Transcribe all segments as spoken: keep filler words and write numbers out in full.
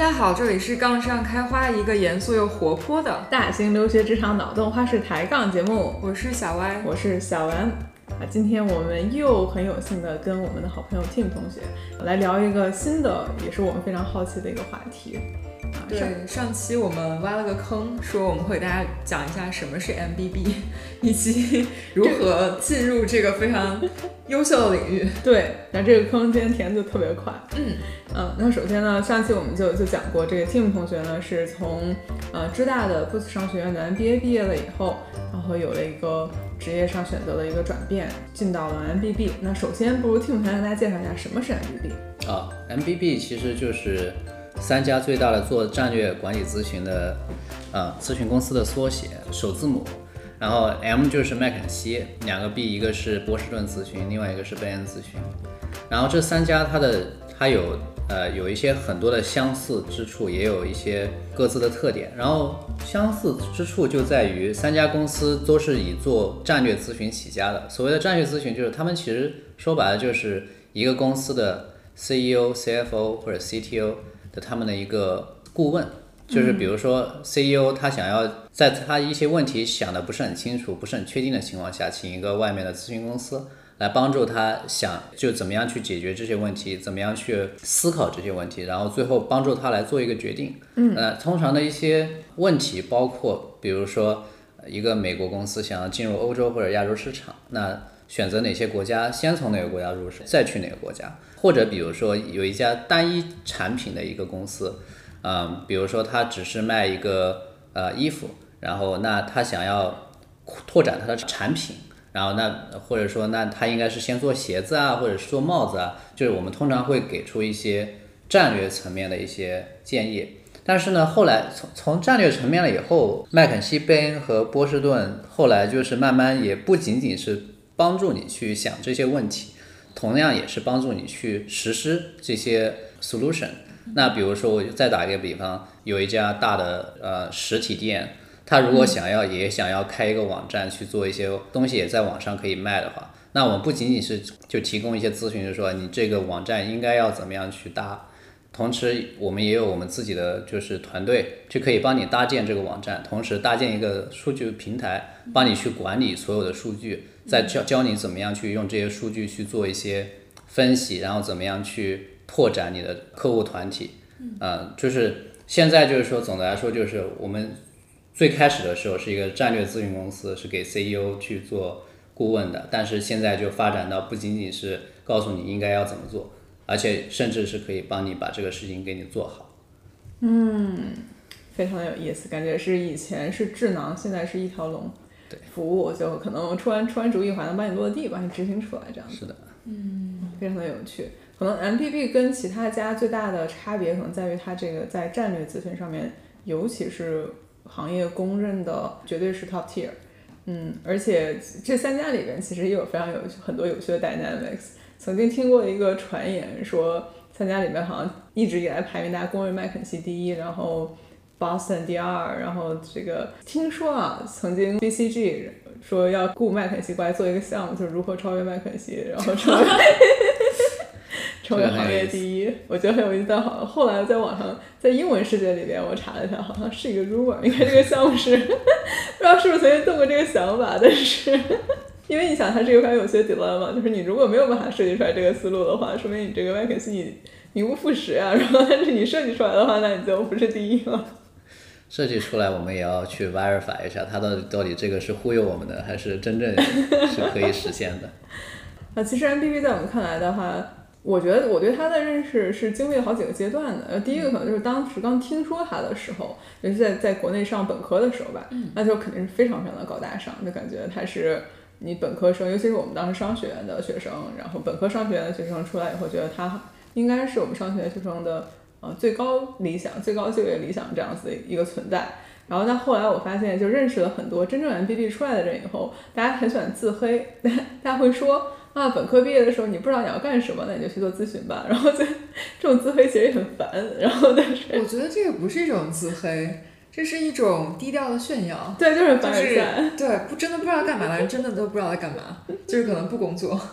家好，这里是杠上开花，一个严肃又活泼的大型留学职场脑洞花式抬杠节目。 我是小歪， 我是小丸。啊，今天我们又很有幸的跟我们的好朋友 Tim 同学来聊一个新的，也是我们非常好奇的一个话题。啊、 对，上期我们挖了个坑，说我们会给大家讲一下什么是 M B B， 以及如何进入这个非常优秀的领域。 对，那这个坑今天填的特别快。 嗯嗯，那首先呢，上期我们就就讲过，这个 Tim 同学呢是从呃芝大的布斯商学院的 M B A 毕业了以后，然后有了一个职业上选择的一个转变，进到了 M B B。那首先，不如 Tim 同学跟大家介绍一下什么是 M B B。 啊 ，M B B 其实就是三家最大的做战略管理咨询的呃咨询公司的缩写，首字母。然后 M 就是麦肯锡，两个 B， 一个是波士顿咨询，另外一个是贝恩咨询。然后这三家它的它有呃有一些很多的相似之处，也有一些各自的特点。然后相似之处就在于三家公司都是以做战略咨询起家的。所谓的战略咨询，就是他们其实说白了就是一个公司的 C E O、C F O 或者 C T O 的他们的一个顾问。就是比如说 C E O 他想要在他一些问题想的不是很清楚、不是很确定的情况下，请一个外面的咨询公司来帮助他想就怎么样去解决这些问题，怎么样去思考这些问题，然后最后帮助他来做一个决定。嗯，呃，通常的一些问题包括，比如说一个美国公司想要进入欧洲或者亚洲市场，那选择哪些国家，先从哪个国家入手，再去哪个国家。或者比如说有一家单一产品的一个公司，嗯，比如说他只是卖一个呃衣服，然后那他想要拓展他的产品，然后那或者说那他应该是先做鞋子啊，或者是做帽子啊，就是我们通常会给出一些战略层面的一些建议。但是呢，后来从从战略层面了以后，麦肯锡、贝恩和波士顿后来就是慢慢也不仅仅是帮助你去想这些问题，同样也是帮助你去实施这些 solution。那比如说我再打一个比方，有一家大的呃实体店，他如果想要也想要开一个网站去做一些东西也在网上可以卖的话，那我们不仅仅是就提供一些咨询，就是说你这个网站应该要怎么样去搭，同时我们也有我们自己的就是团队就可以帮你搭建这个网站，同时搭建一个数据平台，帮你去管理所有的数据，再教教你怎么样去用这些数据去做一些分析，然后怎么样去拓展你的客户团体。嗯、呃，就是现在就是说总的来说就是我们最开始的时候是一个战略咨询公司，是给 C E O 去做顾问的，但是现在就发展到不仅仅是告诉你应该要怎么做，而且甚至是可以帮你把这个事情给你做好。 嗯，非常有意思，感觉是以前是智囊，现在是一条龙服务，就可能出完出完主意，还能帮你落地，帮你执行出来这样子。 是的， 嗯，非常的有趣。可能 M B B 跟其他家最大的差别，可能在于它这个在战略咨询上面，尤其是行业公认的绝对是 top tier。嗯，而且这三家里边其实也有非常有很多有趣的 dynamics。曾经听过一个传言说，三家里面好像一直以来排名大家公认麦肯锡第一，然后 Boston 第二，然后这个听说啊，曾经 B C G 说要雇麦肯锡过来做一个项目，就是如何超越麦肯锡，然后成为成为行业第一，我觉得很有意思。但好像后来在网上，在英文世界里边，我查了一下，好像是一个 rumor， 应该这个项目是不知道是不是曾经动过这个想法，但是因为你想，它是一个非常有趣的 dilemma， 就是你如果没有办法设计出来这个思路的话，说明你这个麦肯锡你名不副实啊。然后，但是你设计出来的话，那你就不是第一了。 设计出来，我们也要去 verify 一下，它到底到底这个是忽悠我们的，还是真正是可以实现的。 啊，其实 M B B 在我们看来的话，我觉得我对他的认识是经历了好几个阶段的。第一个可能就是当时刚听说他的时候，尤其在在国内上本科的时候吧，那就肯定是非常非常的高大上，就感觉他是你本科生，尤其是我们当时商学院的学生，然后本科商学院的学生出来以后，觉得他应该是我们商学院学生的呃最高理想、最高就业理想这样子的一个存在。然后但后来我发现，就认识了很多真正 M B B 出来的人以后，大家很喜欢自黑，大家会说啊，本科毕业的时候你不知道你要干什么，那你就去做咨询吧。然后就这种自黑其实也很烦。然后但是我觉得这个不是一种自黑，这是一种低调的炫耀。 对，就是凡尔赛。 对，不真的不知道干嘛的人真的都不知道在干嘛，就是可能不工作。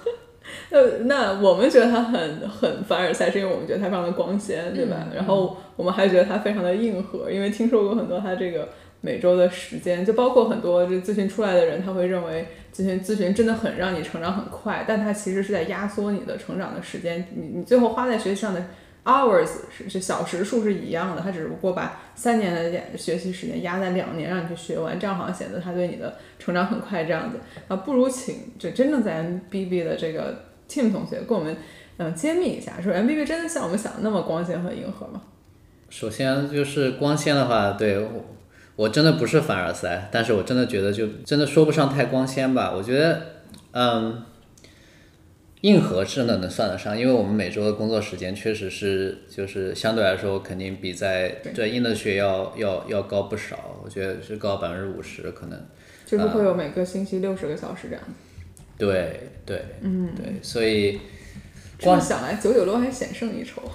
呃，那我们觉得它很很凡尔赛，是因为我们觉得它非常的光鲜，对吧？ 嗯、 然后我们还觉得它非常的硬核，因为听说过很多它这个每周的时间，就包括很多这咨询出来的人，他会认为咨询咨询真的很让你成长很快，但它其实是在压缩你的成长的时间，你你最后花在学习上的 hours 是是小时数是一样的，它只不过把三年的学习时间压在两年让你去学完，这样好像显得它对你的成长很快这样子啊，不如请这真正在 M B B 的这个 Tim 同学跟我们嗯揭秘一下，说 M B B 真的像我们想的那么光鲜和硬核吗？ 首先就是光鲜的话，对我我真的不是凡尔赛，但是我真的觉得就真的说不上太光鲜吧。我觉得嗯，硬核真的能算得上，因为我们每周的工作时间确实是就是相对来说肯定比在在硬的学要要要高不少，我觉得是高百分之五十可能， 就是会有每个星期六十个小时这样子。 对对，嗯，对，所以这么想来，九九六还险胜一筹。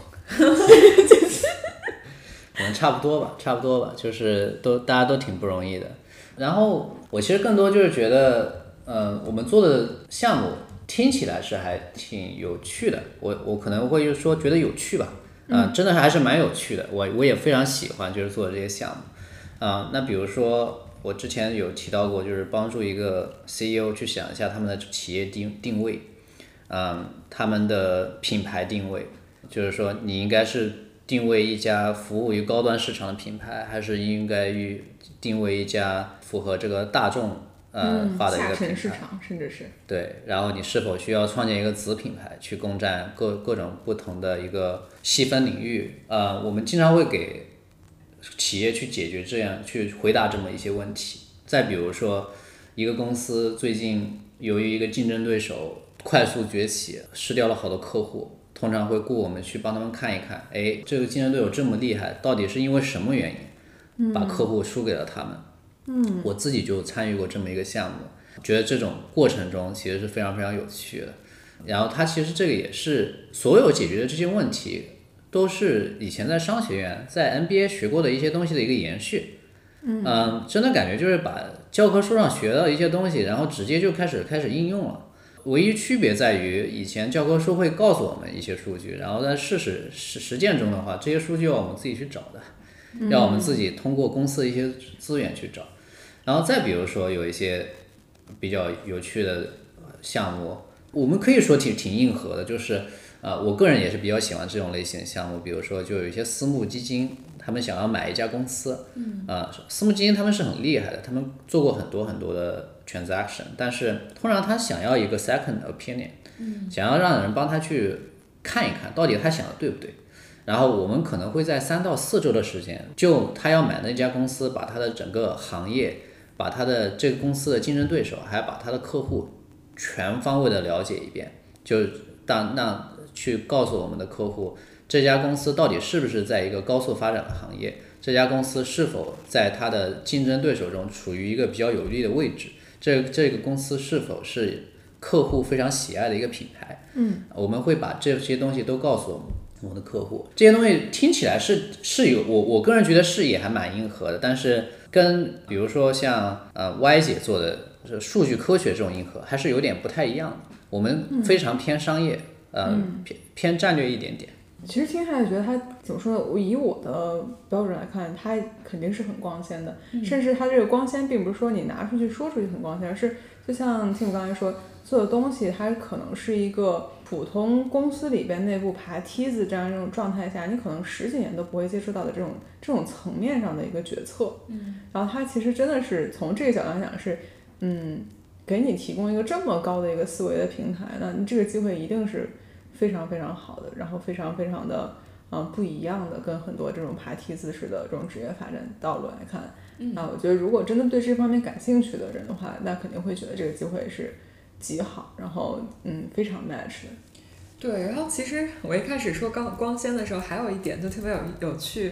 可能差不多吧，差不多吧，就是都大家都挺不容易的。然后我其实更多就是觉得，嗯、呃，我们做的项目听起来是还挺有趣的。我我可能会说觉得有趣吧，啊、呃，真的还是蛮有趣的。我我也非常喜欢就是做这些项目，啊、呃，那比如说我之前有提到过，就是帮助一个 C E O 去想一下他们的企业定定位，嗯、呃，他们的品牌定位，就是说你应该是定位一家服务于高端市场的品牌，还是应该于定位一家符合这个大众呃化的一个品牌、 下沉市场，甚至是对，然后你是否需要创建一个子品牌去攻占各各种不同的一个细分领域？呃，我们经常会给企业去解决这样去回答这么一些问题。再比如说，一个公司最近由于一个竞争对手快速崛起，失掉了好多客户。通常会雇我们去帮他们看一看，哎，这个竞争对手这么厉害，到底是因为什么原因把客户输给了他们？嗯，我自己就参与过这么一个项目，觉得这种过程中其实是非常非常有趣的。然后它其实这个也是所有解决的这些问题，都是以前在商学院、在 M B A 学过的一些东西的一个延续。嗯、呃，真的感觉就是把教科书上学到一些东西，然后直接就开始开始应用了。唯一区别在于，以前教科书会告诉我们一些数据，然后在事实实实践中的话，这些数据要我们自己去找的，要我们自己通过公司的一些资源去找。然后再比如说有一些比较有趣的项目，我们可以说挺挺硬核的，就是呃，我个人也是比较喜欢这种类型的项目。比如说，就有一些私募基金，他们想要买一家公司，嗯，啊、呃，私募基金他们是很厉害的，他们做过很多很多的transaction， 但是通常他想要一个 second opinion， 嗯，想要让人帮他去看一看到底他想的对不对。然后我们可能会在三到四周的时间，就他要买那家公司，把他的整个行业，把他的这个公司的竞争对手，还把他的客户全方位的了解一遍，就当那去告诉我们的客户，这家公司到底是不是在一个高速发展的行业，这家公司是否在它的竞争对手中处于一个比较有利的位置，这这个公司是否是客户非常喜爱的一个品牌。嗯，我们会把这些东西都告诉我们我们的客户。这些东西听起来是是有我我个人觉得是也还蛮硬核的，但是跟比如说像呃 Y 姐做的数据科学这种硬核还是有点不太一样的。我们非常偏商业，嗯、呃偏偏战略一点点。 其实听下来觉得它怎么说呢？我以我的标准来看，它肯定是很光鲜的，嗯、甚至它这个光鲜并不是说你拿出去说出去很光鲜，而是就像 Tim 刚才说，做的东西它可能是一个普通公司里边内部爬梯子这样一种状态下，你可能十几年都不会接触到的这种这种层面上的一个决策。嗯，然后它其实真的是从这个角度来讲是，嗯，给你提供一个这么高的一个思维的平台，那你这个机会一定是非常非常好的，然后非常非常的嗯不一样的，跟很多这种爬梯子式的这种职业发展道路来看，那、嗯、我觉得如果真的对这方面感兴趣的人的话，那肯定会觉得这个机会是极好，然后嗯非常 match 的。 对，然后其实我一开始说光光鲜的时候，还有一点就特别有有趣，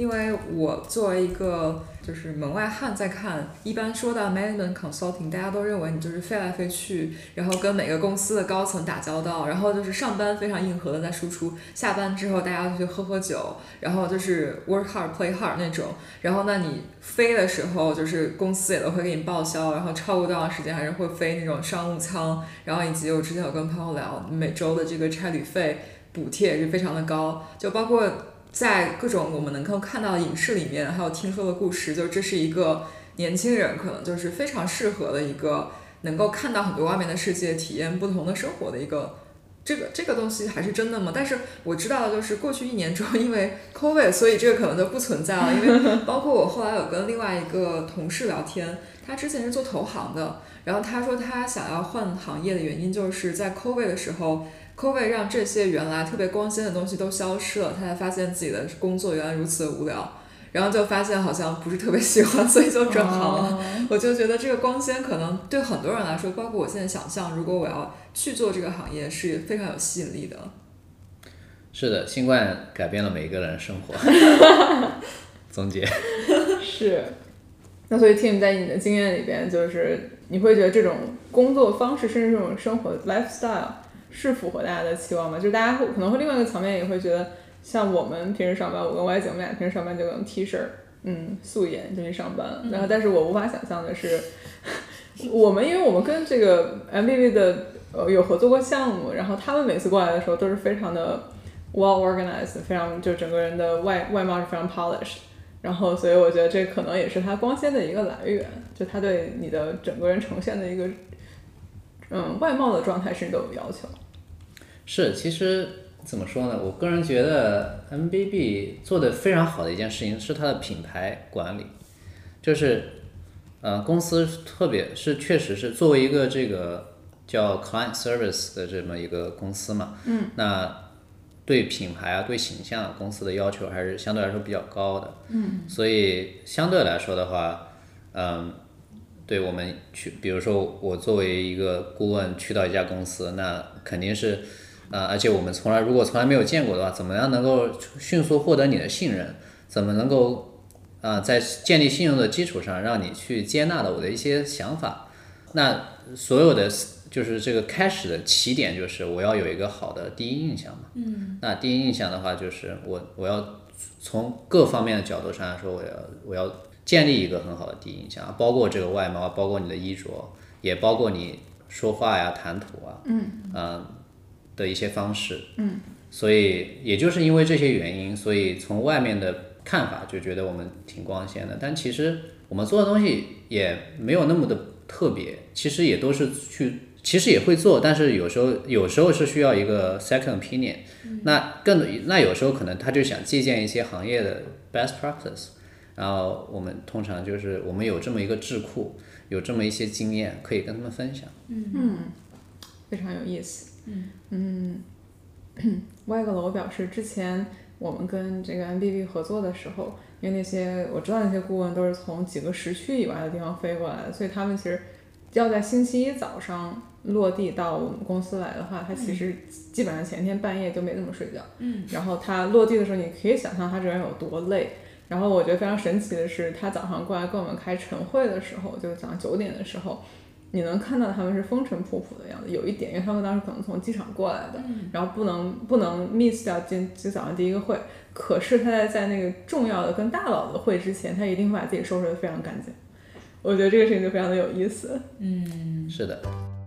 因为我作为一个就是门外汉在看，一般说到 management consulting， 大家都认为你就是飞来飞去，然后跟每个公司的高层打交道，然后就是上班非常硬核的在输出，下班之后大家就去喝喝酒，然后就是 work hard play hard 那种。然后那你飞的时候，就是公司也都会给你报销，然后超过多长时间还是会飞那种商务舱，然后以及我之前有跟朋友聊，每周的这个差旅费补贴也是非常的高，就包括在各种我们能够看到的影视里面，还有听说的故事，就这是一个年轻人可能就是非常适合的一个能够看到很多外面的世界，体验不同的生活的一个。这个这个东西还是真的吗？但是我知道的就是过去一年中因为 COVID， 所以这个可能就不存在了。因为包括我后来有跟另外一个同事聊天，他之前是做投行的，然后他说他想要换行业的原因就是在 COVID 的时候，COVID 让这些原来特别光鲜的东西都消失了，他才发现自己的工作原来如此的无聊，然后就发现好像不是特别喜欢，所以就转行了。Oh. 我就觉得这个光鲜可能对很多人来说，包括我现在想象，如果我要去做这个行业是非常有吸引力的。 是的，新冠改变了每一个人的生活。总结是。那所以 Tim 在你的经验里边，就是你会觉得这种工作方式甚至这种生活 lifestyle 是符合大家的期望吗？就大家会可能会另外一个层面也会觉得，像我们平时上班，我跟 Y 姐我们俩平时上班就用 T 恤，嗯，素颜就去上班。然后，但是我无法想象的是，我们因为我们跟这个 M B B 的呃有合作过项目，然后他们每次过来的时候都是非常的 well organized， 非常就整个人的外外貌是非常 polished。然后，所以我觉得这可能也是它光鲜的一个来源，就它对你的整个人呈现的一个嗯外貌的状态是都有要求。 是，其实怎么说呢？我个人觉得 M B B 做的非常好的一件事情是它的品牌管理，就是呃公司特别是确实是作为一个这个叫 client service 的这么一个公司嘛，嗯，那对品牌啊对形象公司的要求还是相对来说比较高的，嗯，所以相对来说的话，嗯。对我们去，比如说我作为一个顾问去到一家公司，那肯定是，呃，而且我们从来如果从来没有见过的话，怎么样能够迅速获得你的信任？怎么能够，呃，在建立信用的基础上，让你去接纳了我的一些想法？那所有的就是这个开始的起点就是我要有一个好的第一印象嘛。嗯。那第一印象的话，就是我我要从各方面的角度上来说，我要我要。建立一个很好的第一印象，包括这个外貌，包括你的衣着，也包括你说话呀、谈吐啊，嗯，呃、的一些方式，嗯，所以也就是因为这些原因，所以从外面的看法就觉得我们挺光鲜的，但其实我们做的东西也没有那么的特别，其实也都是去，其实也会做，但是有时候有时候是需要一个 second opinion，嗯，那更那有时候可能他就想借鉴一些行业的 best practice。然后我们通常就是我们有这么一个智库，有这么一些经验可以跟他们分享。 嗯，非常有意思。嗯嗯，外格罗表示，之前我们跟这个 M B B 合作的时候，因为那些我知道那些顾问都是从几个时区以外的地方飞过来的，所以他们其实要在星期一早上落地到我们公司来的话，他其实基本上前天半夜就没怎么睡觉。嗯，然后他落地的时候，你可以想象他这人有多累。然后我觉得非常神奇的是，他早上过来跟我们开晨会的时候，就是早上九点的时候，你能看到他们是风尘仆仆的样子。有一点，因为他们当时可能从机场过来的，嗯、然后不能不能 miss 掉今今早上第一个会。可是他在在那个重要的跟大佬的会之前，他一定会把自己收拾得非常干净。我觉得这个事情就非常的有意思。 嗯，是的。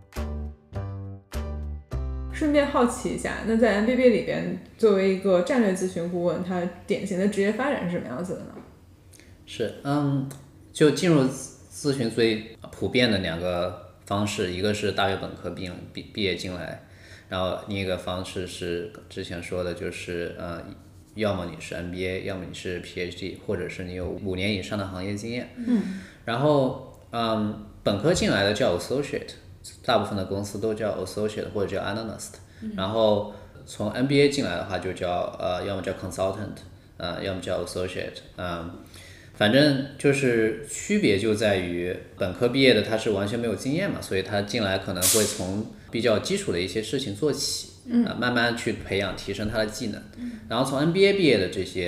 顺便好奇一下，那在 M B B 里边，作为一个战略咨询顾问，他典型的职业发展是什么样子的呢？ 是，嗯，就进入咨询最普遍的两个方式，一个是大学本科毕毕毕业进来，然后另一个方式是之前说的，就是呃，要么你是 M B A， 要么你是 P H D， 或者是你有五年以上的行业经验。嗯，然后嗯，本科进来的叫 associate。大部分的公司都叫 associate 或者叫 analyst，嗯，然后从 M B A 进来的话就叫呃，要么叫 consultant，呃，要么叫 associate，嗯，反正就是区别就在于本科毕业的他是完全没有经验嘛，所以他进来可能会从比较基础的一些事情做起，嗯，呃，慢慢去培养提升他的技能，嗯，然后从 M B A 毕业的这些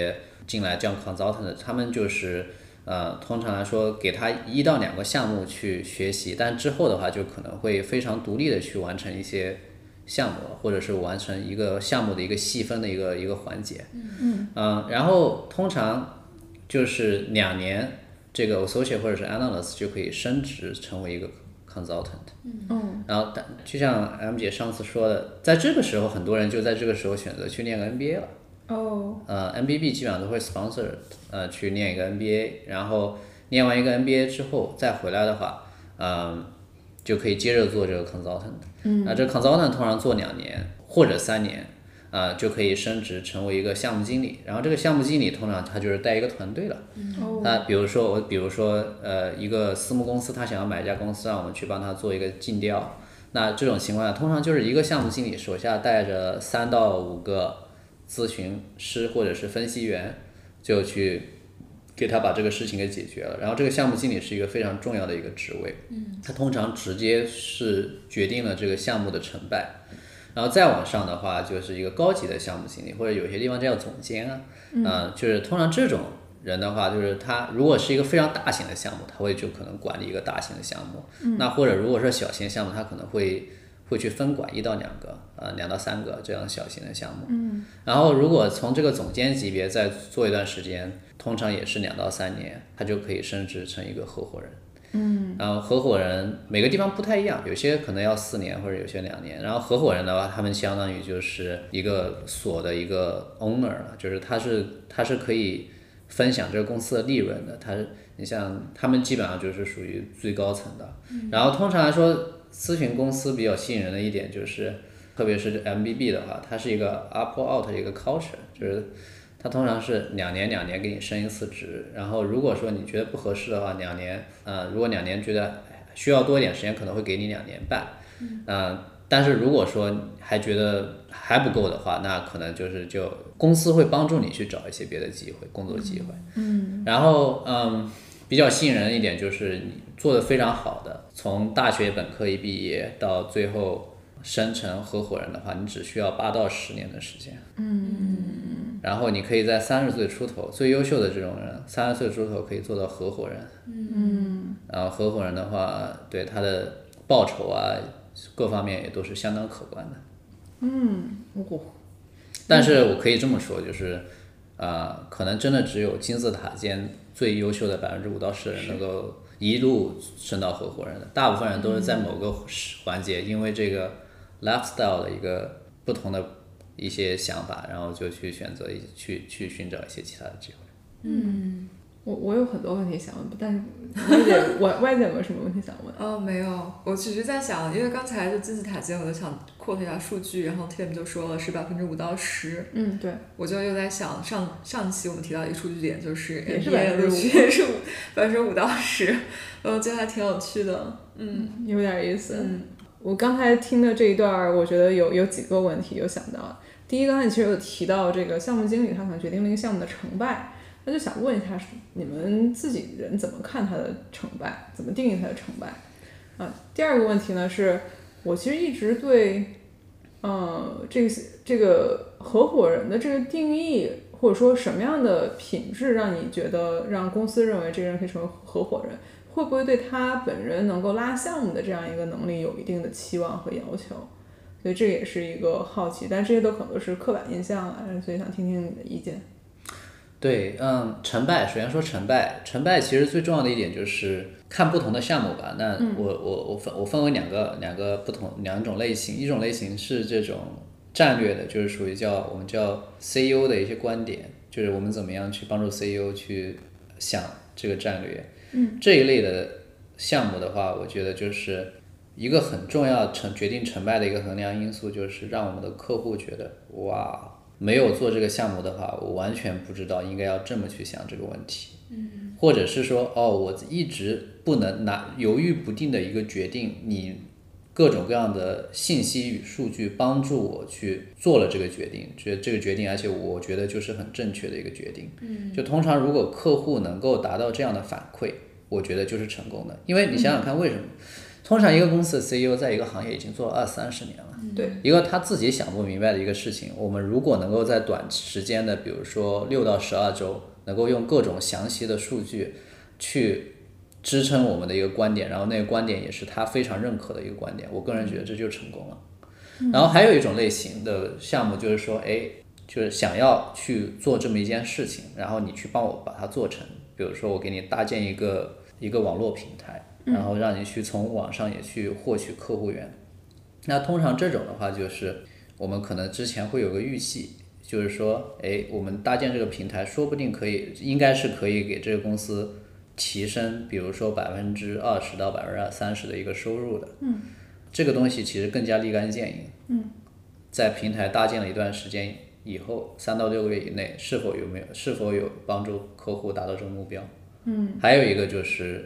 进来这样 consultant， 他们就是呃通常来说给他一到两个项目去学习，但之后的话就可能会非常独立的去完成一些项目，或者是完成一个项目的一个细分的一个一个环节。嗯、呃、然后通常就是两年这个 associate 或者是 analyst 就可以升职成为一个 consultant。嗯，然后就像 M 姐上次说的，在这个时候很多人就在这个时候选择去念个 M B A 了。 哦， 呃 M B B 基本上都会 sponsor 呃去念一个 M B A， 然后念完一个 M B A 之后再回来的话，嗯、呃，就可以接着做这个 consultant。嗯，那这 consultant 通常做两年或者三年，呃，就可以升职成为一个项目经理。然后这个项目经理通常他就是带一个团队了。嗯，他比如说我，比如说呃一个私募公司，他想要买一家公司，让我们去帮他做一个尽调。那这种情况下，通常就是一个项目经理手下带着三到五个咨询师或者是分析员，就去给他把这个事情给解决了。然后这个项目经理是一个非常重要的一个职位，嗯，他通常直接是决定了这个项目的成败。然后再往上的话，就是一个高级的项目经理，或者有些地方叫总监啊，嗯、呃，就是通常这种人的话，就是他如果是一个非常大型的项目，他会就可能管理一个大型的项目，嗯、那或者如果是小型项目，他可能会会去分管一到两个，呃，两到三个这样小型的项目。嗯，然后如果从这个总监级别再做一段时间，通常也是两到三年，他就可以升职成一个合伙人。嗯，然后合伙人每个地方不太一样，有些可能要四年，或者有些两年。然后合伙人的话，他们相当于就是一个所的一个 owner 了，就是他是他是可以分享这个公司的利润的。他你像他们基本上就是属于最高层的。嗯、然后通常来说，咨询公司比较吸引人的一点就是，特别是 M B B 的话，它是一个 up or out 的一个 culture， 就是它通常是两年两年给你升一次职，然后如果说你觉得不合适的话，两年，呃，如果两年觉得需要多一点时间，可能会给你两年半，嗯、呃，但是如果说还觉得还不够的话，那可能就是就公司会帮助你去找一些别的机会，工作机会，嗯，然后嗯，比较吸引人的一点就是你做得非常好的，从大学本科一毕业到最后升成合伙人的话，你只需要八到十年的时间。嗯，然后你可以在三十岁出头，最优秀的这种人，三十岁出头可以做到合伙人。嗯，然后合伙人的话，对他的报酬啊，各方面也都是相当可观的。 嗯，哦， 但是我可以这么说，就是，呃，可能真的只有金字塔尖最优秀的百分之五到十人能够一路升到合伙人的，大部分人都是在某个环节，因为这个 lifestyle 的一个不同的一些想法，然后就去选择去去寻找一些其他的机会。 嗯，我我有很多问题想问，但是歪姐，我歪姐有没有什么问题想问？ 哦，没有，我只是在想，因为刚才就金字塔尖，我就想 quote 一下数据，然后 Tim 就说了是百分之五到十。 嗯，对， 我就又在想上上期我们提到一个数据点，就是也是 M B A 的录取是百分之五到十，我觉得还挺有趣的。嗯， 有点意思。 嗯， 我刚才听的这一段，我觉得有有几个问题有想到。第一，刚才你其实有提到这个项目经理，他可能决定了一个项目的成败。那就想问一下，你们自己人怎么看他的成败？怎么定义他的成败？啊，第二个问题呢，是我其实一直对，呃，这个这个合伙人的这个定义，或者说什么样的品质让你觉得让公司认为这个人可以成为合伙人，会不会对他本人能够拉项目的这样一个能力有一定的期望和要求？所以这也是一个好奇，但这些都可能都是刻板印象啊，所以想听听你的意见。 对，嗯，成败，首先说成败，成败其实最重要的一点就是看不同的项目吧。那我我我分我分为两个两个不同两种类型，一种类型是这种战略的，就是属于叫我们叫 C E O 的一些观点，就是我们怎么样去帮助 C E O 去想这个战略。嗯，这一类的项目的话，我觉得就是一个很重要成决定成败的一个衡量因素，就是让我们的客户觉得哇。没有做这个项目的话，我完全不知道应该要这么去想这个问题，嗯，或者是说，哦，我一直不能拿犹豫不定的一个决定，你各种各样的信息与数据帮助我去做了这个决定，觉得这个决定，而且我觉得就是很正确的一个决定，嗯，就通常如果客户能够达到这样的反馈，我觉得就是成功的，因为你想想看，为什么？ 通常一个公司的 C E O 在一个行业已经做了二三十年了， 对， 一个他自己想不明白的一个事情，我们如果能够在短时间的，比如说六到十二周，能够用各种详细的数据去支撑我们的一个观点，然后那个观点也是他非常认可的一个观点，我个人觉得这就成功了。然后还有一种类型的项目就是说，哎，就是想要去做这么一件事情，然后你去帮我把它做成，比如说我给你搭建一个一个网络平台，然后让你去从网上也去获取客户源。那通常这种的话，就是我们可能之前会有个预期，就是说，哎，我们搭建这个平台，说不定可以，应该是可以给这个公司提升，比如说百分之二十到百分之三十的一个收入的。嗯，这个东西其实更加立竿见影。嗯，在平台搭建了一段时间以后，三到六个月以内，是否有没有是否有帮助客户达到这个目标？嗯，还有一个就是，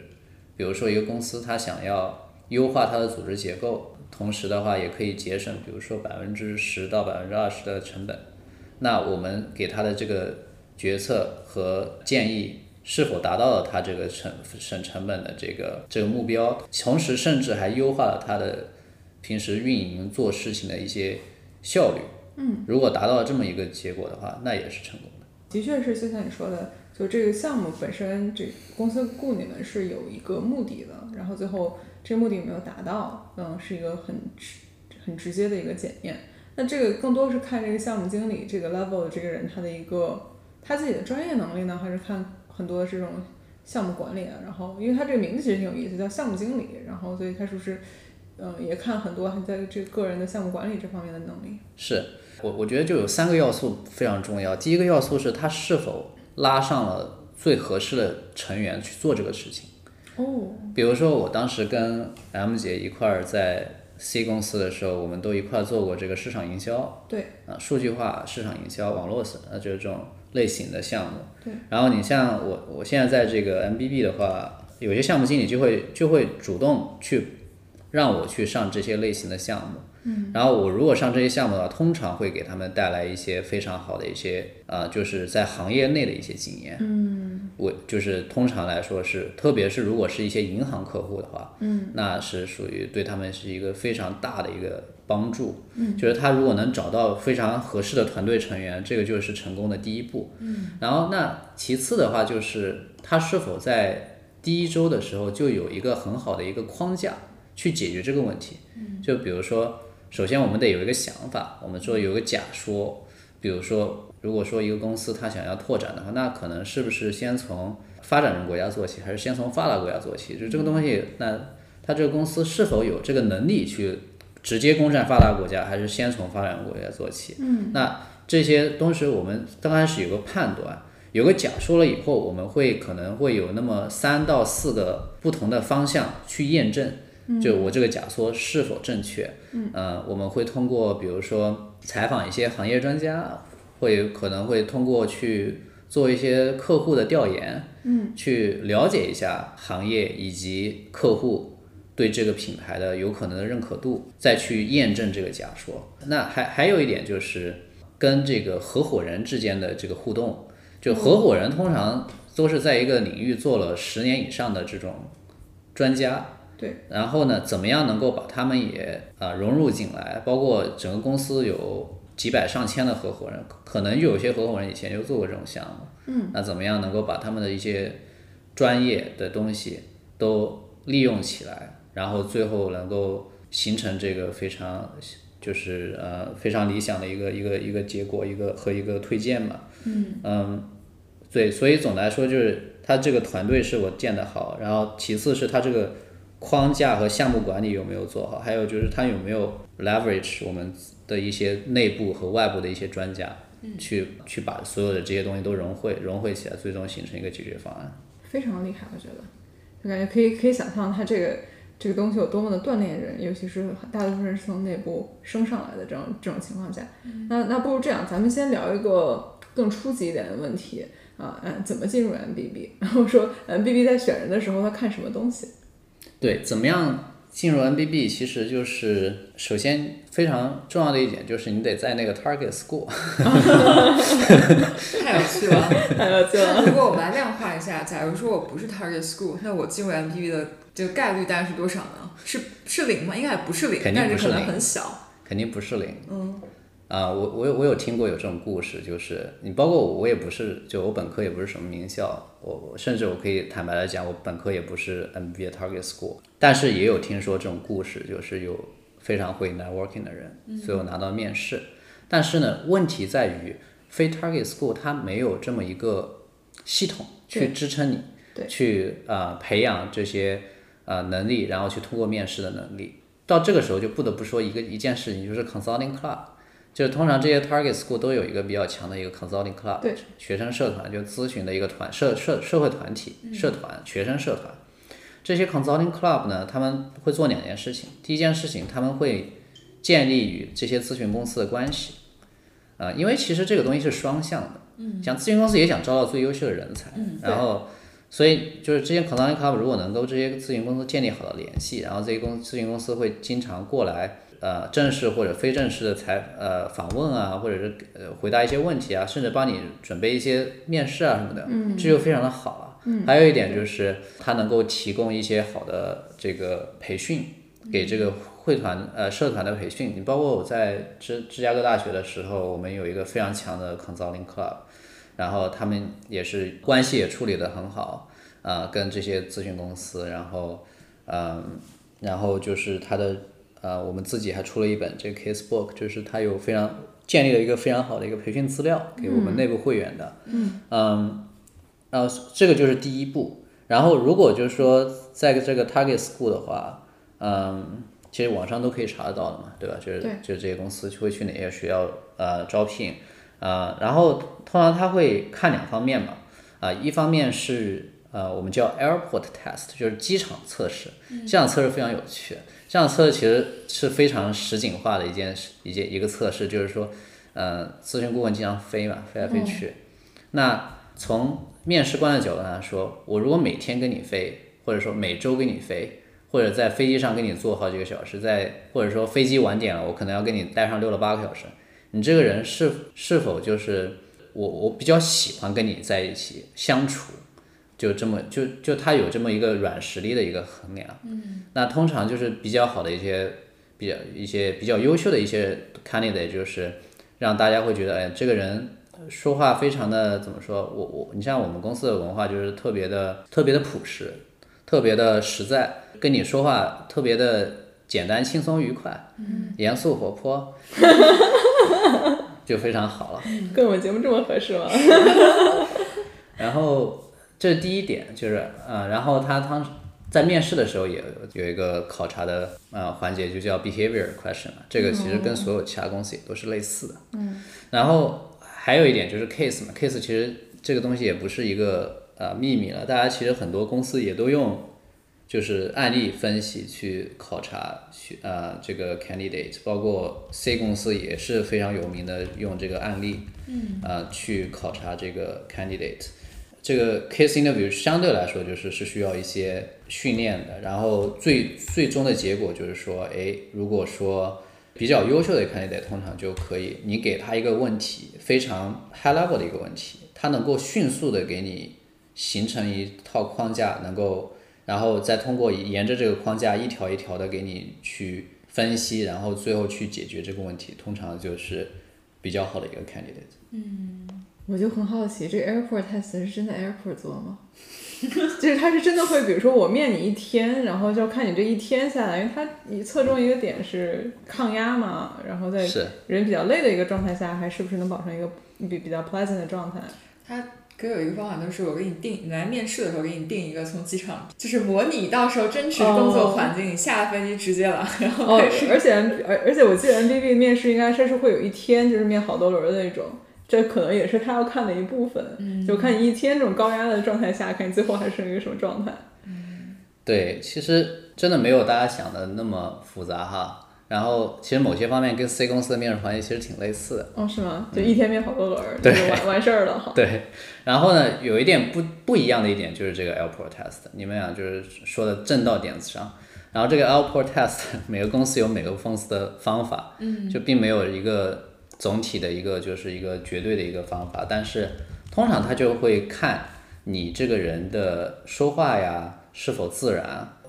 比如说一个公司它想要优化它的组织结构，同时的话也可以节省，比如说百分之十到百分之二十的成本。那我们给他的这个决策和建议是否达到了他这个省省成本的这个这个目标，同时甚至还优化了他的平时运营做事情的一些效率。嗯，如果达到了这么一个结果的话，那也是成功的。 的确是，就像你说的，就这个项目本身，这公司雇你们是有一个目的的，然后最后这个目的没有达到，嗯，是一个很很直接的一个检验。那这个更多是看这个项目经理这个 level 的这个人他的一个他自己的专业能力呢，还是看很多的这种项目管理啊？然后因为他这个名字其实挺有意思，叫项目经理，然后所以他是不是嗯、呃、也看很多他在这个个人的项目管理这方面的能力。 是我我觉得就有三个要素非常重要。第一个要素是他是否拉上了最合适的成员去做这个事情。 哦， 比如说我当时跟 M 姐一块儿在C 公司的时候，我们都一块做过这个市场营销， 对， 啊，数据化市场营销、网络呃就是这种类型的项目。 对。 然后你像我，我现在在这个 M B B 的话，有些项目经理就会就会主动去让我去上这些类型的项目。嗯。然后我如果上这些项目的话，通常会给他们带来一些非常好的一些呃，就是在行业内的一些经验。嗯。我就是通常来说是，特别是如果是一些银行客户的话，嗯，那是属于对他们是一个非常大的一个帮助。嗯，就是他如果能找到非常合适的团队成员，这个就是成功的第一步。嗯，然后那其次的话就是他是否在第一周的时候就有一个很好的一个框架去解决这个问题。嗯，就比如说，首先我们得有一个想法，我们说有个假说，比如说。如果说一个公司它想要拓展的话，那可能是不是先从发展中国家做起，还是先从发达国家做起？就这个东西，那它这个公司是否有这个能力去直接攻占发达国家，还是先从发展国家做起？嗯，那这些东西我们刚开始有个判断，有个假说了以后，我们会可能会有那么三到四个不同的方向去验证，就我这个假说是否正确。嗯，呃，我们会通过比如说采访一些行业专家。会可能会通过去做一些客户的调研，嗯，去了解一下行业以及客户对这个品牌的有可能的认可度，再去验证这个假说。那还还有一点就是跟这个合伙人之间的这个互动，就合伙人通常都是在一个领域做了十年以上的这种专家， 对， 然后呢，怎么样能够把他们也啊、呃、融入进来，包括整个公司有。几百上千的合伙人，可能有些合伙人以前就做过这种项目，嗯，那怎么样能够把他们的一些专业的东西都利用起来，然后最后能够形成这个非常就是呃非常理想的一个一个一个结果，一个和一个推荐嘛，嗯嗯，对，所以总的来说就是他这个团队是我建得好，然后其次是他这个框架和项目管理有没有做好，还有就是他有没有 leverage 我们的一些内部和外部的一些专家，嗯、去去把所有的这些东西都融汇融汇起来，最终形成一个解决方案。 非常厉害，我觉得，就感觉可以可以想象他这个这个东西有多么的锻炼人，尤其是大部分人是从内部升上来的这种这种情况下。嗯、那那不如这样，咱们先聊一个更初级一点的问题啊，嗯，怎么进入 M B B？ 然后说 M B B 在选人的时候他看什么东西？ 对，怎么样？进入 M B B 其实就是首先非常重要的一点就是你得在那个 target school 太有趣了太有趣了。 如果我们来量化一下，假如说我不是 target school， 那我进入 M B B 的这个概率大概是多少呢？是是零吗？应该也不是零， 肯定不是零， 但是可能很小。 肯定不是零。 嗯。 啊、呃，我我有我有听过有这种故事，就是你包括我，我也不是，就我本科也不是什么名校，我甚至我可以坦白来讲，我本科也不是 M B A target school， 但是也有听说这种故事，就是有非常会 networking 的人，最后拿到面试。嗯、但是呢，问题在于非 target school 它没有这么一个系统去支撑你，去呃培养这些呃能力，然后去通过面试的能力。到这个时候就不得不说一个一件事情，就是 consulting club。就是通常这些 target school 都有一个比较强的一个 consulting club， 学生社团，就咨询的一个团社社社会团体、社团、学生社团。这些 consulting club 呢，他们会做两件事情。第一件事情，他们会建立与这些咨询公司的关系，啊、呃，因为其实这个东西是双向的，嗯，像咨询公司也想招到最优秀的人才，嗯，然后所以就是这些 consulting club 如果能够这些咨询公司建立好的联系，然后这些公咨询公司会经常过来。呃，正式或者非正式的采呃访问啊，或者是呃回答一些问题啊，甚至帮你准备一些面试啊什么的，嗯，这就非常的好了。嗯，还有一点就是它能够提供一些好的这个培训给这个会团呃社团的培训。你包括我在芝芝加哥大学的时候，我们有一个非常强的 consulting club， 然后他们也是关系也处理得很好啊、呃，跟这些咨询公司，然后嗯、呃，然后就是它的。呃，我们自己还出了一本这个 case book， 就是它有非常建立了一个非常好的一个培训资料给我们内部会员的。嗯嗯，然后这个就是第一步。然后如果就是说在这个 target school 的话，嗯，其实网上都可以查得到的嘛，对吧？就是就是这些公司会去哪些学校呃招聘啊、呃，然后通常他会看两方面嘛，啊、呃，一方面是呃我们叫 airport test， 就是机场测试，这样测试非常有趣。这样测试其实是非常实景化的一件事，一件一个测试，就是说，呃，咨询顾问经常飞嘛，飞来飞去。嗯、那从面试官的角度来说，我如果每天跟你飞，或者说每周跟你飞，或者在飞机上跟你坐好几个小时，在或者说飞机晚点了，我可能要跟你待上六到八个小时，你这个人是是否就是我我比较喜欢跟你在一起相处？就这么就就他有这么一个软实力的一个衡量，嗯，那通常就是比较好的一些比较一些比较优秀的一些 candidate， 就是让大家会觉得，哎，这个人说话非常的怎么说，我我你像我们公司的文化就是特别的特别的朴实，特别的实在，跟你说话特别的简单轻松愉快，嗯，严肃活泼，就非常好了。 跟我们节目这么合适吗？ 然后。这是第一点，就是呃，然后他他在面试的时候也有一个考察的呃环节，就叫 behavior question 嘛，这个其实跟所有其他公司也都是类似的。嗯。然后还有一点就是 case 嘛 ，case 其实这个东西也不是一个呃秘密了，大家其实很多公司也都用就是案例分析去考察去呃这个 candidate， 包括 C 公司也是非常有名的用这个案例，嗯，呃去考察这个 candidate。这个 case interview 相对来说就是是需要一些训练的，然后最最终的结果就是说，哎，如果说比较优秀的 candidate 通常就可以，你给他一个问题，非常 high level 的一个问题，他能够迅速的给你形成一套框架，能够然后再通过沿着这个框架一条一条的给你去分析，然后最后去解决这个问题，通常就是比较好的一个 candidate。 嗯。我就很好奇，这个 airport test 是真的 airport 做吗？就是他是真的会，比如说我面你一天，然后就看你这一天下来，因为他你侧重一个点是抗压嘛，然后在人比较累的一个状态下，还是不是能保证一个比比较 pleasant 的状态？ 他可有一个方法，就是我给你定，你来面试的时候给你定一个从机场，就是模拟到时候真实工作环境，你、oh. 下了飞机直接来，然后开始。 哦，而且而而且我记得 M B B 面试应该是是会有一天就是面好多轮的那种。这可能也是他要看的一部分，嗯、就看你一天这种高压的状态下，看你最后还是一个什么状态。 嗯，对，其实真的没有大家想的那么复杂哈。然后其实某些方面跟 C 公司的面试环节其实挺类似的。 哦，是吗？就一天面好多轮，嗯、就完完事儿了哈。 对，然后呢，有一点不不一样的一点就是这个 airport test， 你们俩就是说的正到点子上。然后这个 airport test 每个公司有每个公司的方法，嗯，就并没有一个。总体的一个就是一个绝对的一个方法，但是通常他就会看你这个人的说话呀是否自然，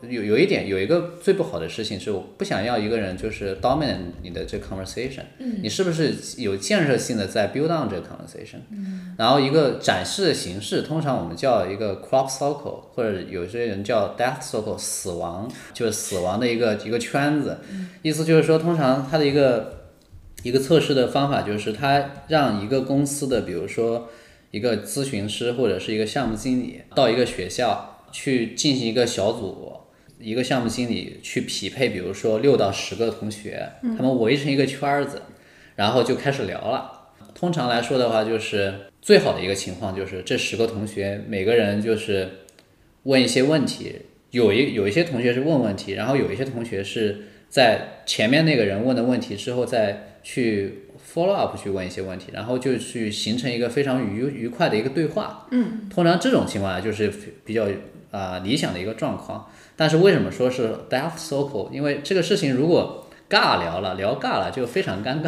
有有一点有一个最不好的事情是，我不想要一个人就是 dominate 你的这个 conversation，嗯，你是不是有建设性的在 build on 这个 conversation，嗯，然后一个展示的形式，通常我们叫一个 crop circle， 或者有些人叫 death circle， 死亡，就是死亡的一个一个圈子，嗯，意思就是说，通常它的一个一个测试的方法就是它让一个公司的，比如说一个咨询师或者是一个项目经理到一个学校去进行一个小组，一个项目经理去匹配，比如说六到十个同学，他们围成一个圈子，然后就开始聊了。通常来说的话，就是最好的一个情况就是这十个同学每个人就是问一些问题，有一有一些同学是问问题，然后有一些同学是在前面那个人问的问题之后再去 follow up 去问一些问题，然后就去形成一个非常愉愉快的一个对话。嗯，通常这种情况下就是比较啊、呃、理想的一个状况。但是为什么说是 death circle？ 因为这个事情如果尬聊了，聊尬了就非常尴尬。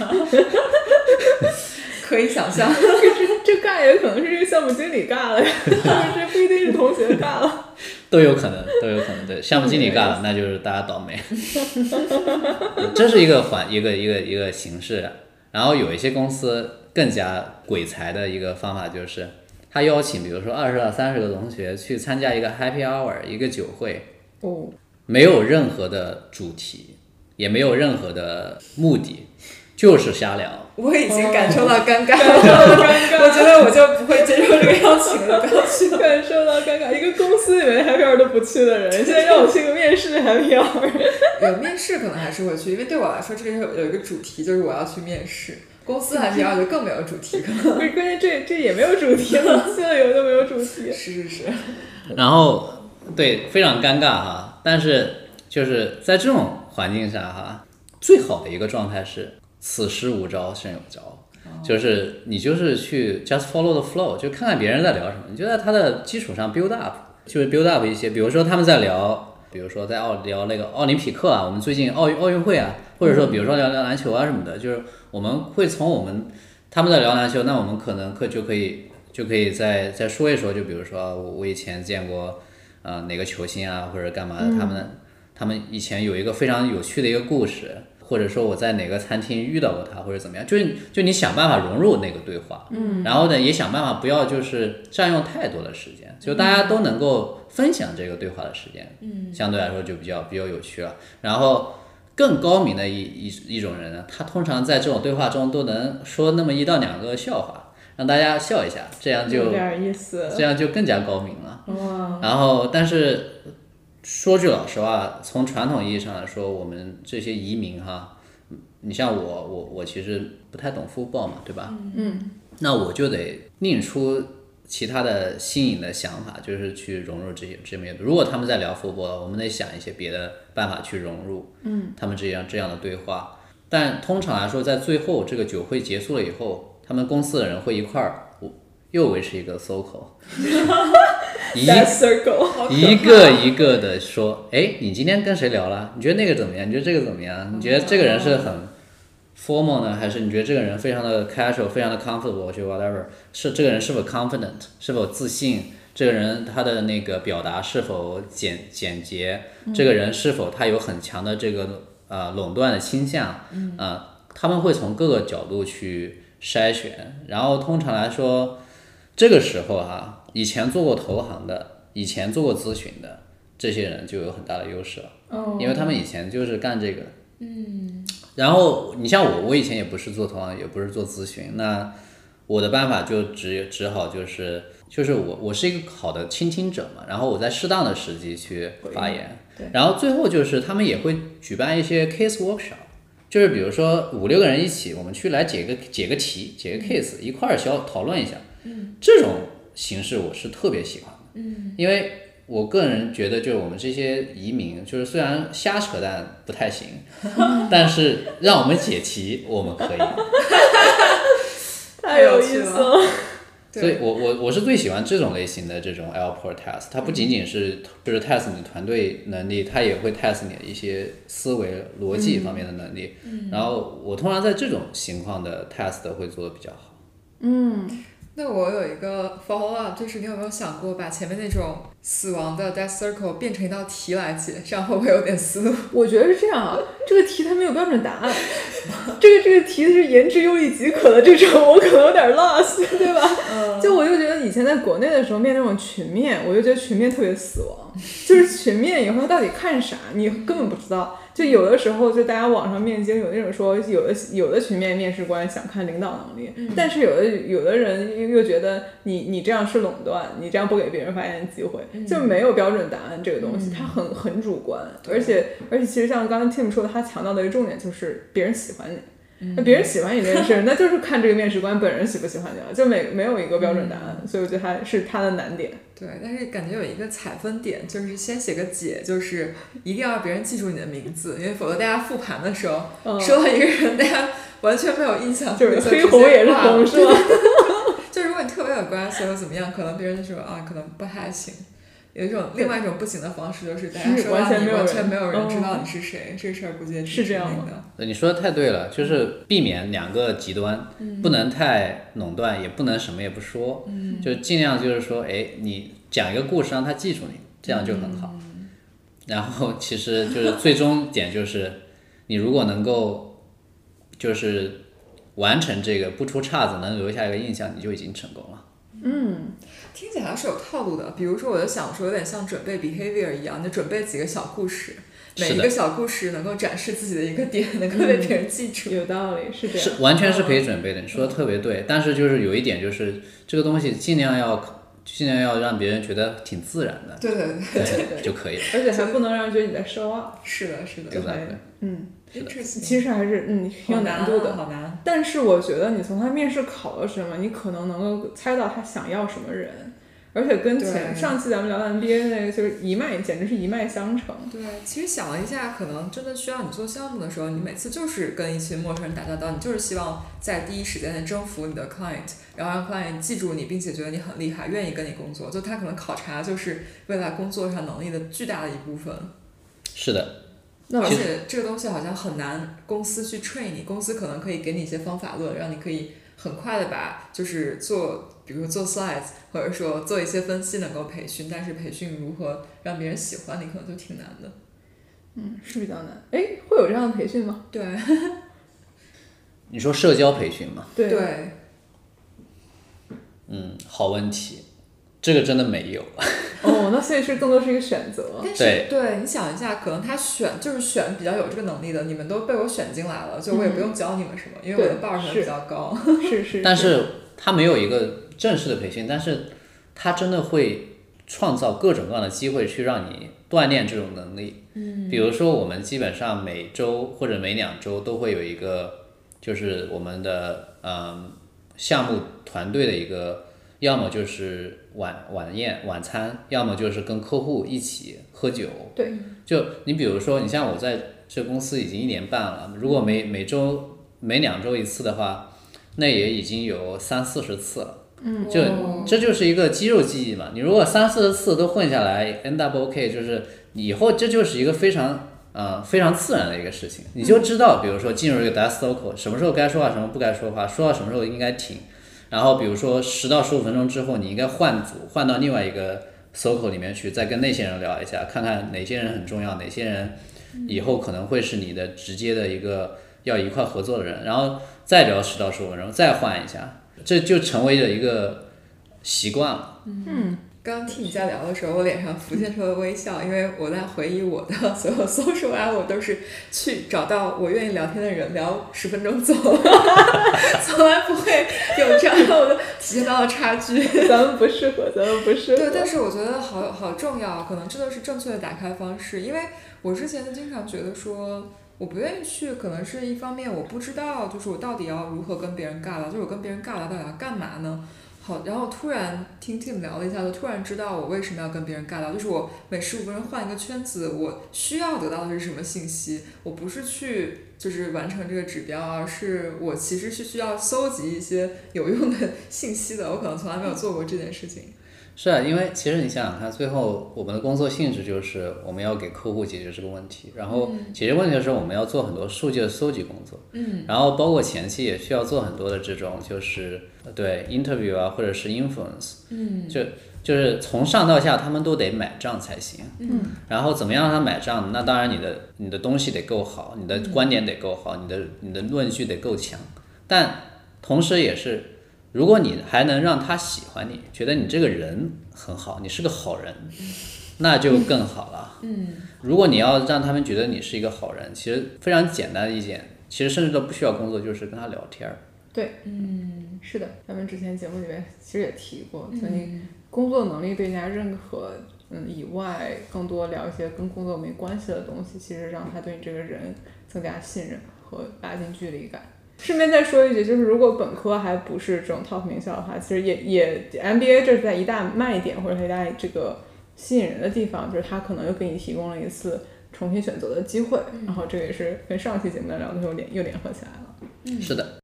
可以想象， 这尬也可能是这个项目经理尬了，这不一定是同学尬了。 都有可能，都有可能。对，项目经理干了，那就是大家倒霉。这是一个环，一个一个一个形式。然后有一些公司更加鬼才的一个方法就是，他邀请比如说二十到三十个同学去参加一个 happy hour， 一个酒会。 哦。 没有任何的主题，也没有任何的目的，就是瞎聊。 我已经感受到尴尬了，哦、我觉得我就不会接受这个邀请了，不要去。 感受到尴尬，一个公司里面 happy hour 都不去的人，现在让我去个面试 happy hour。 有面试可能还是会去，因为对我来说，这个有有一个主题，就是我要去面试。公司 happy hour 就更没有主题，可能。 关键这这也没有主题了，去了以后就没有主题。 是是是。 然后对，非常尴尬哈，但是就是在这种环境下哈，最好的一个状态是此时无招胜有招。就是你就是去 just follow the flow， 就看看别人在聊什么，你就在他的基础上 build up， 就是 build up 一些，比如说他们在聊，比如说在奥聊那个奥林匹克啊，我们最近奥奥运会啊，或者说比如说聊聊篮球啊什么的，就是我们会从我们他们在聊篮球，那我们可能可就可以就可以再再说一说，就比如说我我以前见过呃哪个球星啊或者干嘛的，他们他们以前有一个非常有趣的一个故事。或者说我在哪个餐厅遇到过他，或者怎么样，就是就你想办法融入那个对话，嗯，然后呢也想办法不要就是占用太多的时间，就大家都能够分享这个对话的时间，嗯，相对来说就比较比较有趣了。然后更高明的一一一种人呢，他通常在这种对话中都能说那么一到两个笑话，让大家笑一下，这样就有点意思， 这样就更加高明了。 哇， 然后但是。说句老实话，从传统意义上来说，我们这些移民哈，你像我，我我其实不太懂 football 嘛，对吧？ 嗯， 那我就得另出其他的新颖的想法，就是去融入这些这些。如果他们在聊 football， 我们得想一些别的办法去融入，嗯，他们这样这样的对话。但通常来说，在最后这个酒会结束了以后，他们公司的人会一块儿。又维持一个 circle， 一, 一个一个的说，哎，你今天跟谁聊了？你觉得那个怎么样？你觉得这个怎么样？你觉得这个人是很 formal 呢，还是你觉得这个人非常的 casual， 非常的 comfortable， 就 whatever？ 是这个人是否 confident， 是否自信？这个人他的那个表达是否简简洁？这个人是否他有很强的这个呃垄断的倾向？嗯、呃，他们会从各个角度去筛选，然后通常来说。这个时候哈、啊，以前做过投行的，以前做过咨询的这些人就有很大的优势了，哦，因为他们以前就是干这个，嗯，然后你像我，我以前也不是做投行，也不是做咨询，那我的办法就只只好就是就是我我是一个好的倾听者嘛，然后我在适当的时机去发言， 对， 然后最后就是他们也会举办一些 case workshop。就是比如说五六个人一起，我们去来解个解个题，解个 case， 一块儿小讨论一下。嗯，这种形式我是特别喜欢的。嗯，因为我个人觉得，就是我们这些移民，就是虽然瞎扯淡不太行，但是让我们解题，我们可以。 太有意思了。 所以我我我是最喜欢这种类型的这种 Alport test， 它不仅仅是就是 test 你团队能力，它也会 test 你的一些思维逻辑方面的能力。嗯、然后我通常在这种情况的 test 会做的比较好。 嗯， 那我有一个 follow up， 就是你有没有想过把前面那种死亡的 death circle 变成一道题来解，这样会不会有点思路？ 我觉得是这样啊，这个题它没有标准答案，这个这个题是言之有理即可的这种，我可能有点 lost， 对吧？嗯，就我就觉得以前在国内的时候面那种群面，我就觉得群面特别死亡，就是群面以后他到底看啥，你根本不知道。就有的时候，就大家网上面经有那种说，有的有的群面面试官想看领导能力，嗯、但是有的有的人又觉得你你这样是垄断，你这样不给别人发言机会，嗯、就没有标准答案这个东西，嗯、它很很主观，而且而且其实像刚刚 Tim 说的，他强调的一个重点就是别人喜欢你。那别人喜欢你这件事，那就是看这个面试官本人喜不喜欢你了，就没没有一个标准答案，嗯、所以我觉得他是他的难点。 对，但是感觉有一个采分点，就是先写个解，就是一定要让别人记住你的名字，因为否则大家复盘的时候，嗯、说到一个人，大家完全没有印象， 就是黑红也是红，是吧？ 就如果你特别有关系或怎么样，可能别人就说啊，可能不太行。有一种另外一种不行的方式，就是大家说到你完全没有人知道你是谁，这事儿估计也是这样的。你说的太对了，就是避免两个极端，嗯、不能太垄断，也不能什么也不说，嗯、就尽量就是说，哎，你讲一个故事让他记住你，这样就很好。嗯、然后其实就是最终点就是，你如果能够就是完成这个不出岔子，能留下一个印象，你就已经成功了。 嗯，听起来是有套路的。比如说，我就想说，有点像准备 behavior 一样，你准备几个小故事，每一个小故事能够展示自己的一个点，能够被别人记住。 有道理，是这样。 是完全是可以准备的，你说的特别对。但是就是有一点，就是这个东西尽量要尽量要让别人觉得挺自然的。 对对对对对，就可以了。 而且还不能让人觉得你在 show off。 是的，是的， 对吧？ 嗯。其实还是嗯挺有难度的， 好难。 但是我觉得你从他面试考了什么，你可能能够猜到他想要什么人，而且跟前上期咱们聊的 M B A 那个就是一脉，简直是一脉相承。 对，其实想了一下，可能真的需要你做项目的时候，你每次就是跟一群陌生人打交道，你就是希望在第一时间内征服你的 client， 然后让 client 记住你，并且觉得你很厉害，愿意跟你工作。就他可能考察就是未来工作上能力的巨大的一部分。 是的。 而且这个东西好像很难公司去 train 你，公司可能可以给你一些方法论，让你可以很快的把就是做比如说做 slides 或者说做一些分析能够培训，但是培训如何让别人喜欢你可能就挺难的。 嗯，是比较难。哎，会有这样的培训吗？ 对。 你说社交培训吗？ 对。 对。 嗯，好问题。这个真的没有。 哦，那所以是更多是一个选择。 但是对，你想一下，可能他选就是选比较有这个能力的，你们都被我选进来了，就我也不用教你们什么，嗯、因为我的 bar 可能比较高。 是是。 但是他没有一个正式的培训，但是他真的会创造各种各样的机会去让你锻炼这种能力。嗯。比如说，我们基本上每周或者每两周都会有一个，就是我们的嗯项目团队的一个。要么就是晚晚宴晚餐，要么就是跟客户一起喝酒。 对， 就你比如说，你像我在这公司已经一年半了，如果每每周每两周一次的话，那也已经有三四十次了。嗯，就这就是一个肌肉记忆嘛。你如果三四十次都混下来 ，end up OK， 就是以后这就是一个非常呃非常自然的一个事情。你就知道，比如说进入一个 death circle， 什么时候该说话，什么不该说话，说到什么时候应该停。然后比如说十到十五分钟之后，你应该换组，换到另外一个 circle 里面去，再跟那些人聊一下，看看哪些人很重要，哪些人以后可能会是你的直接的一个要一块合作的人，然后再聊十到十五分钟，再换一下，这就成为了一个习惯了。 嗯。刚刚听你在聊的时候，我脸上浮现出了微笑，因为我在回忆我的所有 social hour 都是去找到我愿意聊天的人，聊十分钟走，从来不会有这样的体现到的差距。 咱们不适合，咱们不适合。 对，但是我觉得好好重要，可能这都是正确的打开方式。因为我之前就经常觉得说，我不愿意去，可能是一方面我不知道，就是我到底要如何跟别人尬聊，就是我跟别人尬聊到底要干嘛呢？好，然后突然听 Tim 聊了一下，就突然知道我为什么要跟别人尬聊，就是我每十五分钟换一个圈子，我需要得到的是什么信息？我不是去就是完成这个指标，而是我其实是需要搜集一些有用的信息的。我可能从来没有做过这件事情。 是啊，因为其实你想想看，最后我们的工作性质就是我们要给客户解决这个问题，然后解决问题的时候，我们要做很多数据的搜集工作，嗯，然后包括前期也需要做很多的这种就是对 interview 啊，或者是 influence，嗯，就就是从上到下他们都得买账才行，嗯，然后怎么样让他买账？那当然你的你的东西得够好，你的观点得够好，你的你的论据得够强，但同时也是。如果你还能让他喜欢你，觉得你这个人很好，你是个好人，那就更好了。嗯，如果你要让他们觉得你是一个好人，其实非常简单的一点，其实甚至都不需要工作，就是跟他聊天。 对，嗯，是的，咱们之前节目里面其实也提过，所以工作能力被人家认可，嗯以外，更多聊一些跟工作没关系的东西，其实让他对你这个人增加信任和拉近距离感。顺便再说一句，就是如果本科还不是这种 top 名校的话，其实也也 M B A 这是在一大卖点或者是一大这个吸引人的地方，就是它可能又给你提供了一次重新选择的机会，嗯、然后这个也是跟上期节目的聊的又连又联合起来了。 嗯，是的。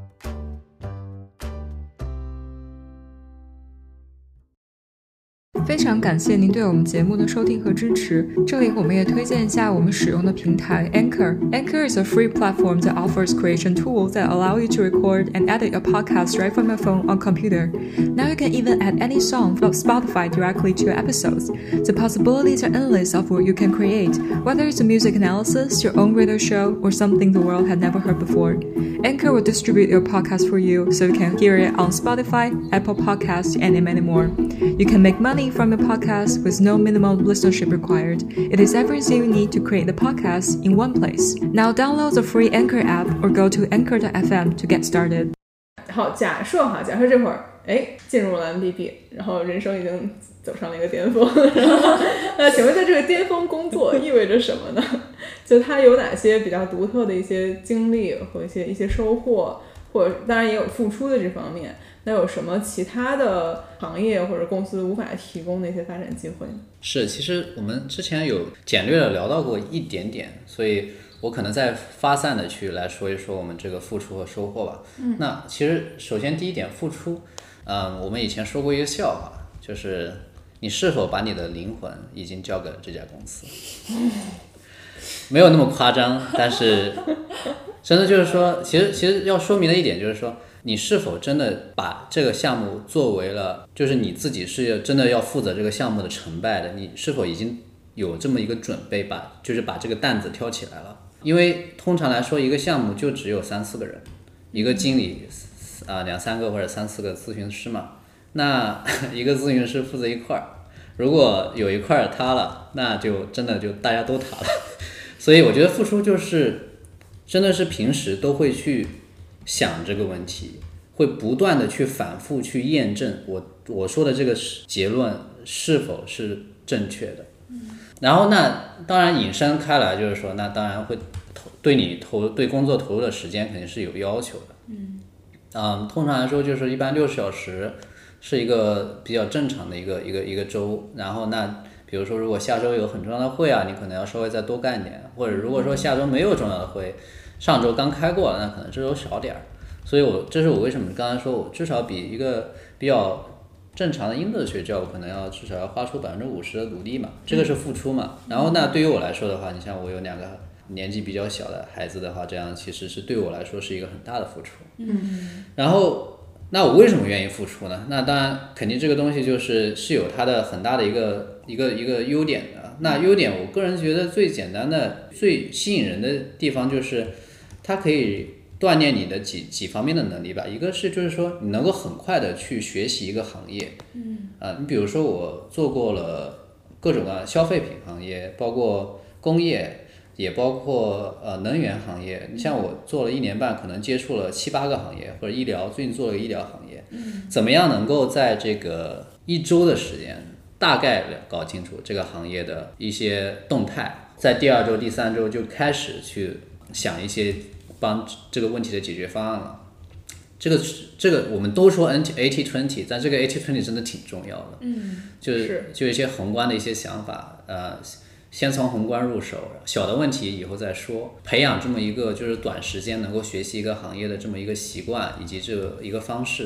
非常感谢您对我们节目的收听和支持。这里我们也推荐一下我们使用的平台 Anchor. Anchor is a free platform that offers creation tools that allow you to record and edit your podcast right from your phone or computer. Now you can even add any song from Spotify directly to your episodes. The possibilities are endless of what you can create, whether it's a music analysis, your own radio show, or something the world had never heard before. Anchor will distribute your podcast for you so you can hear it on Spotify, Apple Podcasts, and many more. You can make money from your podcast with no minimum listenership required. It is everything you need to create the podcast in one place. Now download the free Anchor app or go to anchor dot f m to get started. 好，假设哈，假设这会儿哎进入了 M B B， 然后人生已经走上了一个巅峰。那请问在这个巅峰工作意味着什么呢？就它有哪些比较独特的一些经历和一些一些收获，或者当然也有付出的这方面。那有什么其他的行业或者公司无法提供的一些发展机会呢？ 是，其实我们之前有简略的聊到过一点点，所以我可能再发散的去来说一说我们这个付出和收获吧。嗯，那其实首先第一点付出，嗯，我们以前说过一个笑话，就是你是否把你的灵魂已经交给了这家公司？没有那么夸张，但是真的就是说，其实其实要说明的一点就是说。你是否真的把这个项目作为了，就是你自己是真的要负责这个项目的成败的？你是否已经有这么一个准备把，就是把这个担子挑起来了？因为通常来说，一个项目就只有三四个人，一个经理啊、呃、两三个或者三四个咨询师嘛。那一个咨询师负责一块，如果有一块塌了，那就真的就大家都塌了。所以我觉得付出就是真的是平时都会去。想这个问题，会不断的去反复去验证我我说的这个结论是否是正确的。然后那当然引申开来就是说，那当然会投对你投对工作投入的时间肯定是有要求的。嗯，嗯，通常来说就是一般六十小时是一个比较正常的一个一个一个周。然后那比如说如果下周有很重要的会啊，你可能要稍微再多干一点，或者如果说下周没有重要的会。上周刚开过了，那可能这周少点儿，所以我这是我为什么刚才说我至少比一个比较正常的英德学教，我可能要至少要花出百分之五十的努力嘛，这个是付出嘛。然后那对于我来说的话，你像我有两个年纪比较小的孩子的话，这样其实是对我来说是一个很大的付出。嗯，然后那我为什么愿意付出呢？那当然肯定这个东西就是是有它的很大的一个一个一个优点的。那优点我个人觉得最简单的最吸引人的地方就是它可以锻炼你的几几方面的能力吧。一个是就是说你能够很快的去学习一个行业，嗯，啊、呃，你比如说我做过了各种的消费品行业，包括工业，也包括呃能源行业。你像我做了一年半，可能接触了七八个行业，或者医疗，最近做了个医疗行业，嗯，怎么样能够在这个一周的时间，大概搞清楚这个行业的一些动态，在第二周、第三周就开始去想一些帮这个问题的解决方案了。这个这个我们都说 eighty twenty， 但这个eighty twenty 真的挺重要的。嗯，就是就一些宏观的一些想法，呃，先从宏观入手，小的问题以后再说。培养这么一个就是短时间能够学习一个行业的这么一个习惯以及这个一个方式，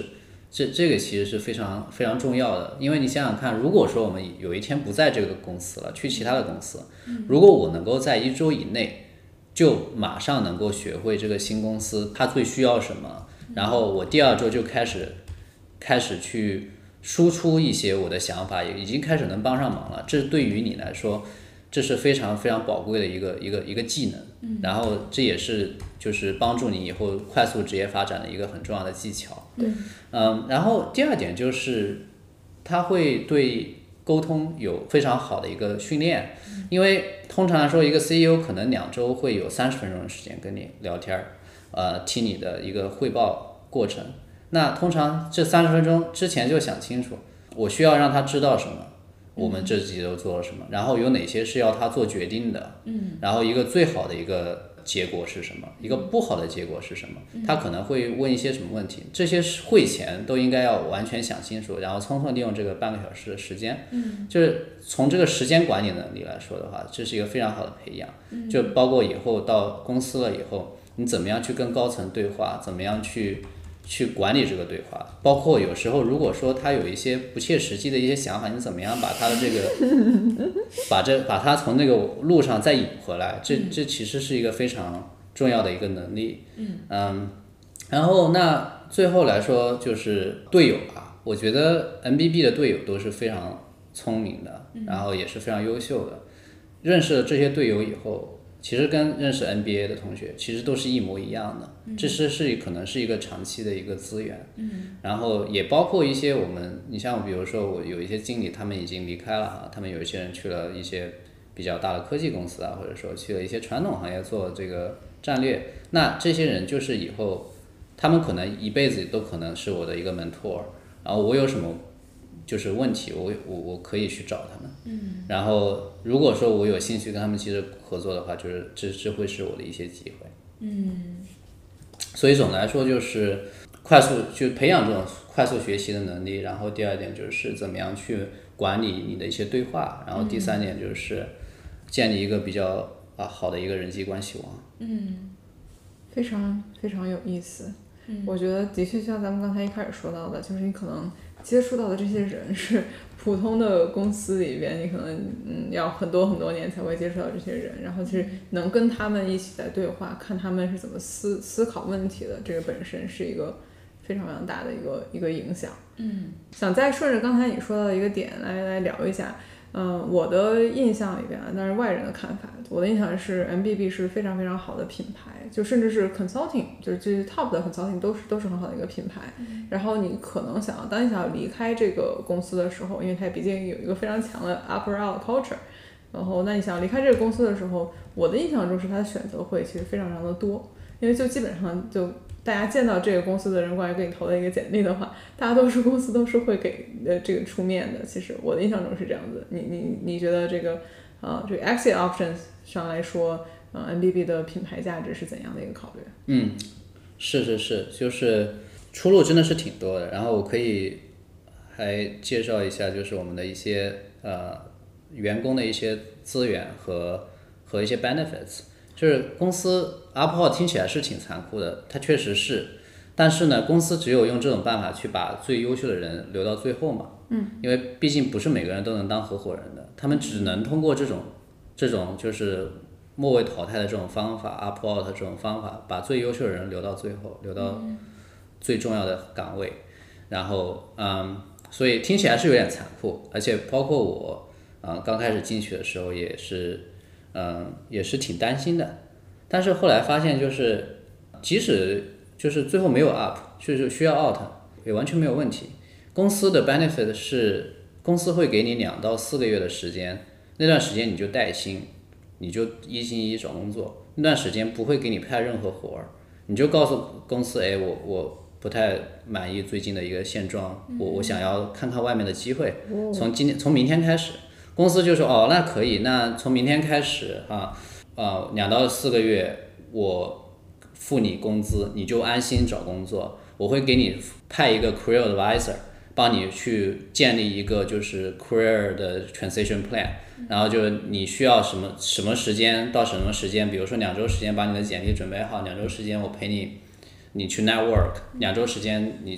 这这个其实是非常非常重要的，因为你想想看，如果说我们有一天不在这个公司了，去其他的公司，如果我能够在一周以内就马上能够学会这个新公司它最需要什么，然后我第二周就开始开始去输出一些我的想法，也已经开始能帮上忙了。这对于你来说，这是非常非常宝贵的一个一个一个技能，然后这也是就是帮助你以后快速职业发展的一个很重要的技巧。 对， 嗯，然后第二点就是他会对沟通有非常好的一个训练，因为通常来说，一个 C E O 可能两周会有三十分钟的时间跟你聊天，呃，听你的一个汇报过程。那通常这三十分钟之前就想清楚，我需要让他知道什么，我们这几周做了什么，然后有哪些是要他做决定的，嗯，然后一个最好的一个结果是什么，一个不好的结果是什么，他可能会问一些什么问题，这些会前都应该要完全想清楚，然后充分利用这个半个小时的时间，嗯，就是从这个时间管理能力来说的话，这是一个非常好的培养，就包括以后到公司了以后，你怎么样去跟高层对话，怎么样去去管理这个对话，包括有时候如果说他有一些不切实际的一些想法，你怎么样把他的这个把这把他从那个路上再引回来，这这其实是一个非常重要的一个能力。嗯，然后那最后来说就是队友啊，我觉得 M B B 的队友都是非常聪明的，然后也是非常优秀的。认识了这些队友以后，其实跟认识 N B A 的同学其实都是一模一样的，嗯、这是是可能是一个长期的一个资源，嗯、然后也包括一些我们，你像比如说我有一些经理，他们已经离开了哈，他们有一些人去了一些比较大的科技公司啊，或者说去了一些传统行业做这个战略，那这些人就是以后他们可能一辈子都可能是我的一个 mentor， 然后我有什么就是问题，我我我可以去找他们，嗯，然后如果说我有兴趣跟他们其实合作的话，就是这这会是我的一些机会，嗯，所以总的来说就是快速去培养这种快速学习的能力，然后第二点就是怎么样去管理你的一些对话，然后第三点就是建立一个比较啊好的一个人际关系网， 嗯，非常非常有意思，嗯，我觉得的确像咱们刚才一开始说到的，就是你可能接触到的这些人是普通的公司里边，你可能嗯要很多很多年才会接触到这些人，然后其实能跟他们一起在对话，看他们是怎么思思考问题的，这个本身是一个非常非常大的一个一个影响。嗯，想再顺着刚才你说到的一个点来来聊一下。嗯，我的印象里边，但是外人的看法，我的印象是 M B B 是非常非常好的品牌，就甚至是 consulting， 就是这些 top 的 consulting 都是都是很好的一个品牌。嗯、然后你可能想要，当你想要离开这个公司的时候，因为它毕竟有一个非常强的 upper out culture， 然后那你想要离开这个公司的时候，我的印象中是它的选择会其实非常非常的多，因为就基本上就大家见到这个公司的人过来给你投的一个简历的话，大多数公司都是会给呃这个出面的。其实我的印象中是这样子。你你你觉得这个呃这个 exit options 上来说，呃 M B B 的品牌价值是怎样的一个考虑？ 嗯，是是是，就是出路真的是挺多的。然后我可以还介绍一下，就是我们的一些呃员工的一些资源和和一些 benefits。就是公司 up out 听起来是挺残酷的，它确实是，但是呢，公司只有用这种办法去把最优秀的人留到最后嘛，嗯，因为毕竟不是每个人都能当合伙人的，他们只能通过这种这种就是末位淘汰的这种方法 up out 的这种方法，把最优秀的人留到最后，留到最重要的岗位，然后嗯，所以听起来是有点残酷，而且包括我啊、嗯、刚开始进去的时候也是。嗯，也是挺担心的，但是后来发现就是，即使就是最后没有 up， 就是需要 out， 也完全没有问题。公司的 benefit 是公司会给你两到四个月的时间，那段时间你就带薪，你就一心一意找工作，那段时间不会给你派任何活儿，你就告诉公司，哎，我我不太满意最近的一个现状，我我想要看看外面的机会，从今天从明天开始。公司就说哦，那可以，那从明天开始哈，呃，两到四个月我付你工资，你就安心找工作。我会给你派一个 career advisor， 帮你去建立一个就是 career 的 transition plan， 然后就你需要什么什么时间到什么时间，比如说两周时间把你的简历准备好，两周时间我陪你你去 network， 两周时间你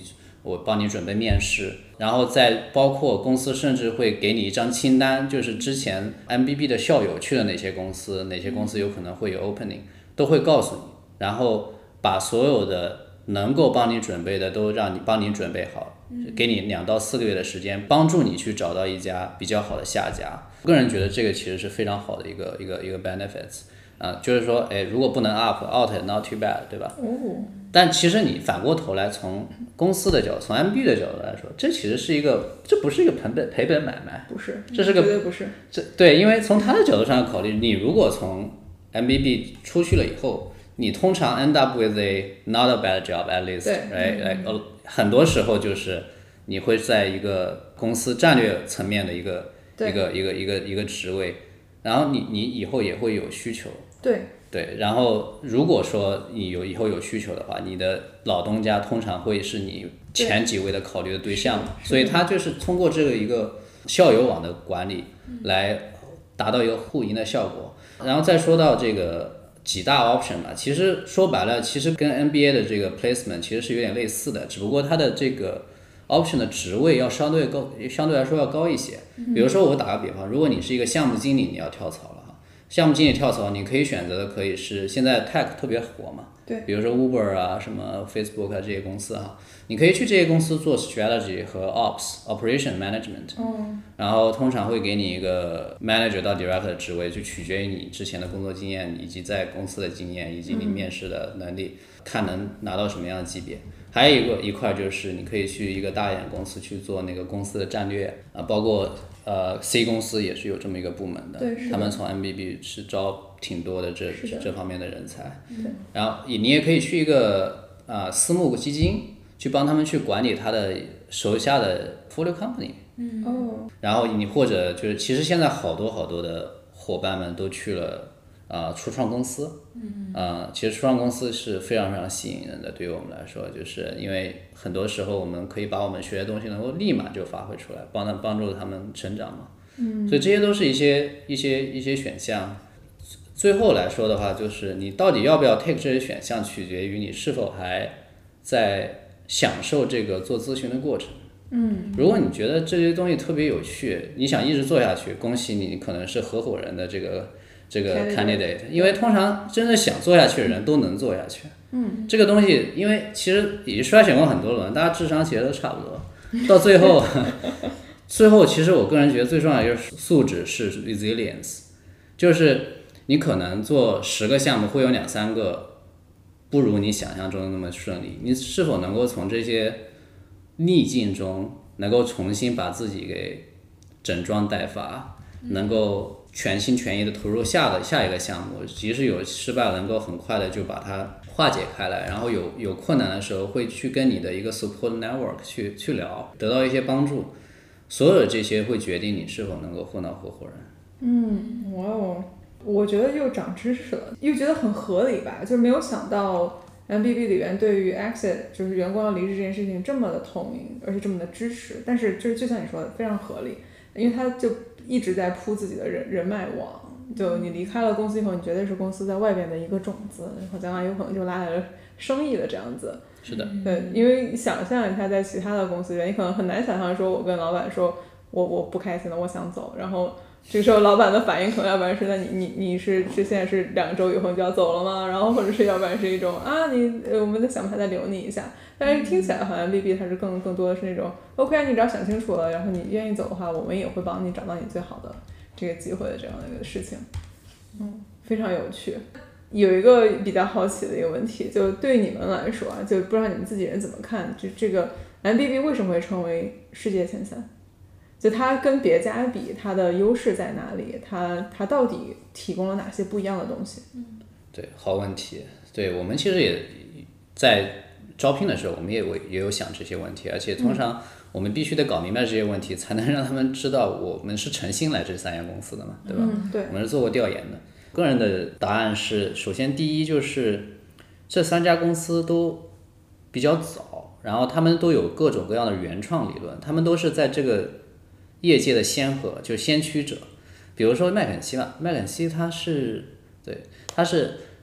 我帮你准备面试，然后再包括公司甚至会给你一张清单，就是之前 M B B 的校友去了哪些公司，哪些公司有可能会有 opening， 都会告诉你，然后把所有的能够帮你准备的都让你帮你准备好，给你两到四个月的时间，帮助你去找到一家比较好的下家。我个人觉得这个其实是非常好的一个一个一个 benefits。啊，就是说，哎，如果不能 up out not too bad， 对吧？ 哦。 但其实你反过头来，从公司的角度，从 M B B 的角度来说，这其实是一个，这不是一个赔本赔本买卖， 不是， 这是个绝对不是。 这对，因为从他的角度上考虑，你如果从 M B B 出去了以后，你通常 end up with a not a bad job at least，right？ like、嗯、很多时候就是你会在一个公司战略层面的一个一个一个一个一个职位，然后你你以后也会有需求。 对对，然后如果说你有以后有需求的话，你的老东家通常会是你前几位的考虑的对象，所以他就是通过这个一个校友网的管理来达到一个互赢的效果。然后再说到这个几大 option 嘛，其实说白了，其实跟 M B A 的这个 placement 其实是有点类似的，只不过它的这个 option 的职位要相对高，相对来说要高一些。比如说我打个比方，如果你是一个项目经理，你要跳槽了。项目经理跳槽，你可以选择的可以是现在 tech 特别火嘛， 对， 比如说 Uber 啊、什么 Facebook 啊这些公司哈，你可以去这些公司做 strategy 和 ops operation management， 嗯， 然后通常会给你一个 manager 到 director 的职位，就取决于你之前的工作经验以及在公司的经验以及你面试的能力，嗯、看能拿到什么样的级别。还有一个一块就是你可以去一个大一点的公司去做那个公司的战略啊，包括呃 C 公司也是有这么一个部门的， 对， 他们从 M B B 是招挺多的这的这方面的人才。 对， 然后你也可以去一个呃私募基金去帮他们去管理他的手下的 portfolio company。 嗯哦。 然后你或者就是其实现在好多好多的伙伴们都去了。啊、呃，初创公司，嗯，啊、呃，其实初创公司是非常非常吸引人的，对于我们来说，就是因为很多时候我们可以把我们学的东西能够立马就发挥出来，帮他帮助他们成长嘛，嗯，所以这些都是一些一些一些选项。最后来说的话，就是你到底要不要 take 这些选项，取决于你是否还在享受这个做咨询的过程。嗯，如果你觉得这些东西特别有趣，你想一直做下去，恭喜你，你可能是合伙人的这个。这个 candidate， 因为通常真的想做下去的人都能做下去。嗯，这个东西，因为其实已经筛选过很多轮，大家智商其实都差不多，到最后，最后其实我个人觉得最重要的一个素质是 resilience， 就是你可能做十个项目会有两三个不如你想象中的那么顺利，你是否能够从这些逆境中能够重新把自己给整装待发，能够。全心全意的投入下的下一个项目，即使有失败，能够很快的就把它化解开来，然后有有困难的时候会去跟你的一个 support network 去去聊，得到一些帮助，所有的这些会决定你是否能够混到合伙人。 嗯，哇哦，我觉得又长知识了，又觉得很合理吧，就是没有想到 M B B 里面对于 exit 就是员工要离职这件事情这么的透明，而且这么的支持，但是就是就像你说的非常合理，因为他就一直在铺自己的人人脉网，就你离开了公司以后，你绝对是公司在外边的一个种子，然后将来有可能就拉来了生意的这样子。 是的， 对，因为想象一下在其他的公司里面，你可能很难想象说我跟老板说我我不开心了，我想走，然后这个时候老板的反应可能要不然是那你你你是是现在是两个周以后你就要走了吗？然后或者是要不然是一种啊你我们在想办法再留你一下。但是听起来好像 M B B 它是更更多的是那种 OK 你只要想清楚了，然后你愿意走的话，我们也会帮你找到你最好的这个机会的这样的一个事情。嗯，非常有趣。有一个比较好奇的一个问题，就对你们来说啊，就不知道你们自己人怎么看，就这个 M B B 为什么会成为世界前三？就它跟别家比，它的优势在哪里？它它到底提供了哪些不一样的东西？ 嗯，对，好问题。对，我们其实也在招聘的时候，我们也有也有想这些问题，而且通常我们必须得搞明白这些问题，才能让他们知道我们是诚心来这三家公司的嘛，对吧？ 嗯，对， 我们是做过调研的。个人的答案是，首先第一就是这三家公司都比较早，然后他们都有各种各样的原创理论，他们都是在这个业界的先河，就是先驱者。比如说麦肯锡吧，麦肯锡它是对，它是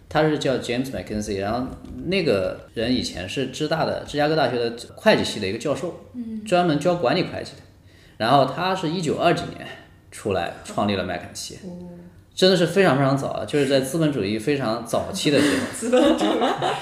他是叫 James McKinsey， 然后那个人以前是芝大的芝加哥大学的会计系的一个教授，专门教管理会计的。然后他是一九二几年出来创立了麦肯锡，真的是非常非常早了，就是在资本主义非常早期的时候， 资本主义，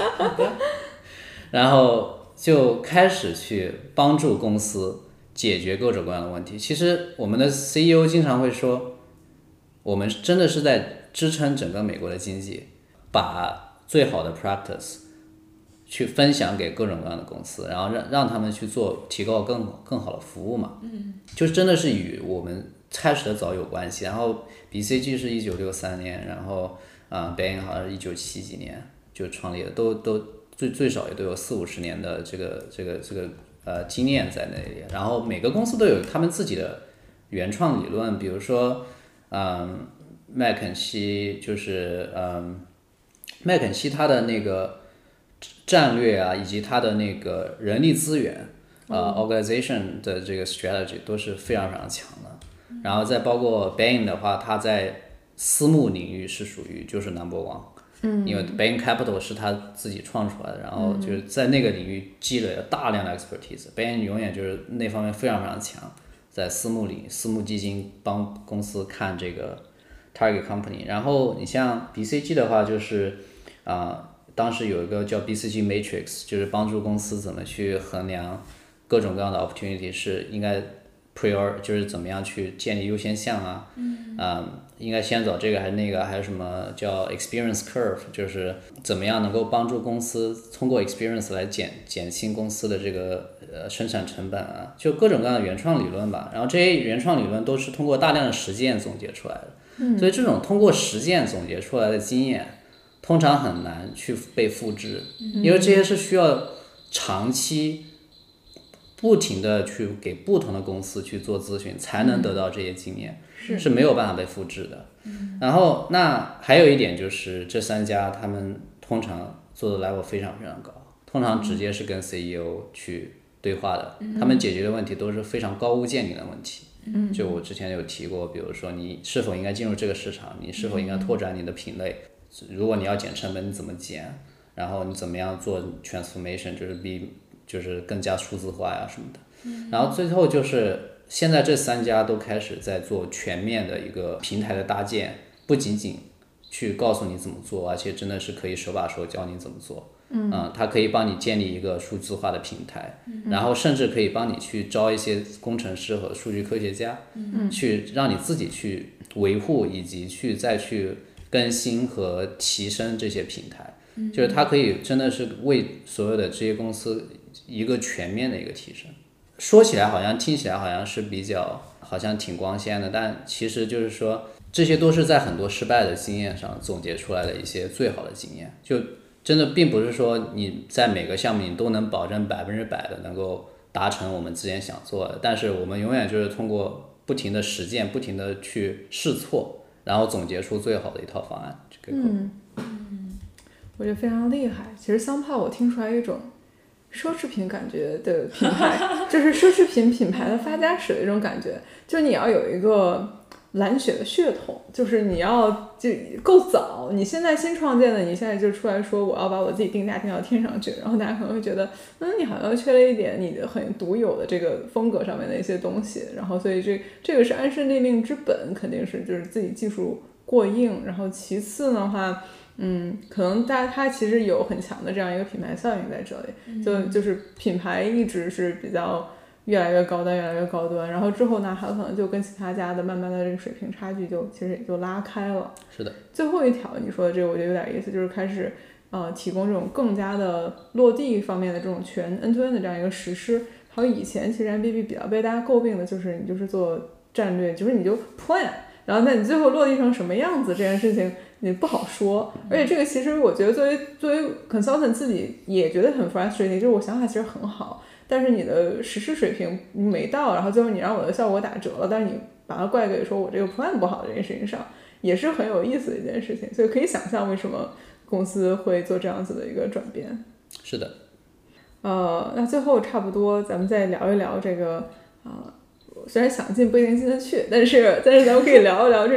然后就开始去帮助公司解决各种各样的问题。其实我们的 C E O 经常会说，我们真的是在支撑整个美国的经济，把最好的 practice 去分享给各种各样的公司，然后让让他们去做提高更更好的服务嘛。嗯，就真的是与我们开始的早有关系。然后 B C G 是一九六三年，然后啊 Bain 好像是一九七几年就创立的，都都最最少也都有四五十年的这个这个这个呃经验在那里。然后每个公司都有他们自己的原创理论，比如说嗯麦肯锡就是嗯麦肯锡它的那个战略啊，以及它的那个人力资源，呃 organization 的这个 strategy 都是非常非常强的。然后再包括 Bain 的话，它在私募领域是属于就是 number one， 嗯，因为 Bain Capital 是他自己创出来的，然后就是在那个领域积累了大量的 expertise。Bain 永远就是那方面非常非常强，在私募领私募基金帮公司看这个 target company。然后你像 B C G 的话，就是啊。呃当时有一个叫 B C G Matrix， 就是帮助公司怎么去衡量各种各样的 opportunity， 是应该 prior 就是怎么样去建立优先项啊，嗯，呃、应该先找这个还是那个，还有什么叫 experience curve， 就是怎么样能够帮助公司通过 experience 来减减轻公司的这个呃生产成本啊，就各种各样的原创理论吧。然后这些原创理论都是通过大量的实践总结出来的，嗯，所以这种通过实践总结出来的经验，通常很难去被复制，因为这些是需要长期不停的去给不同的公司去做咨询才能得到这些经验， 是是没有办法被复制的。然后那还有一点就是这三家他们通常做的 level 非常非常高，通常直接是跟 C E O 去对话的，他们解决的问题都是非常高屋建瓴的问题。就我之前有提过，比如说你是否应该进入这个市场，你是否应该拓展你的品类，如果你要减成本你怎么减，然后你怎么样做 transformation， 就是比就是更加数字化呀什么的，嗯，然后最后就是现在这三家都开始在做全面的一个平台的搭建，不仅仅去告诉你怎么做，而且真的是可以手把手教你怎么做，嗯，呃、它可以帮你建立一个数字化的平台，嗯，然后甚至可以帮你去招一些工程师和数据科学家，嗯，去让你自己去维护以及去再去更新和提升这些平台，嗯，就是它可以真的是为所有的这些公司一个全面的一个提升。说起来好像听起来好像是比较好像挺光鲜的，但其实就是说这些都是在很多失败的经验上总结出来的一些最好的经验，就真的并不是说你在每个项目你都能保证百分之百的能够达成我们之前想做的，但是我们永远就是通过不停的实践不停的去试错，然后总结出最好的一套方案。这个嗯嗯，我觉得非常厉害。其实香炮我听出来一种奢侈品感觉的品牌，就是奢侈品品牌的发家史的一种感觉，就你要有一个蓝血的血统，就是你要就够早，你现在新创建的，你现在就出来说我要把我自己定价定到天上去，然后大家可能会觉得嗯，你好像缺了一点你的很独有的这个风格上面的一些东西，然后所以这这个是安身立命之本，肯定是就是自己技术过硬，然后其次的话嗯，可能大家它其实有很强的这样一个品牌效应在这里，就就是品牌一直是比较越来越高端越来越高端，然后之后呢还有可能就跟其他家的慢慢的这个水平差距就其实也就拉开了。 是的。 最后一条你说的这个我觉得有点意思，就是开始呃提供这种更加的落地方面的这种全 end to end 的这样一个实施。还有以前其实 M B B 比较被大家诟病的就是你就是做战略，就是你就 plan， 然后那你最后落地成什么样子这件事情你不好说，而且这个其实我觉得作为作为 consultant 自己也觉得很 frustrating， 就是我想法其实很好，但是你的实施水平没到，然后最后你让我的效果打折了，但是你把它怪给说我这个 plan 不好这件事情上，也是很有意思的一件事情，所以可以想象为什么公司会做这样子的一个转变。 是的。 呃，那最后差不多咱们再聊一聊这个啊、呃，虽然想进不一定进得去，但是但是咱们可以聊一聊这种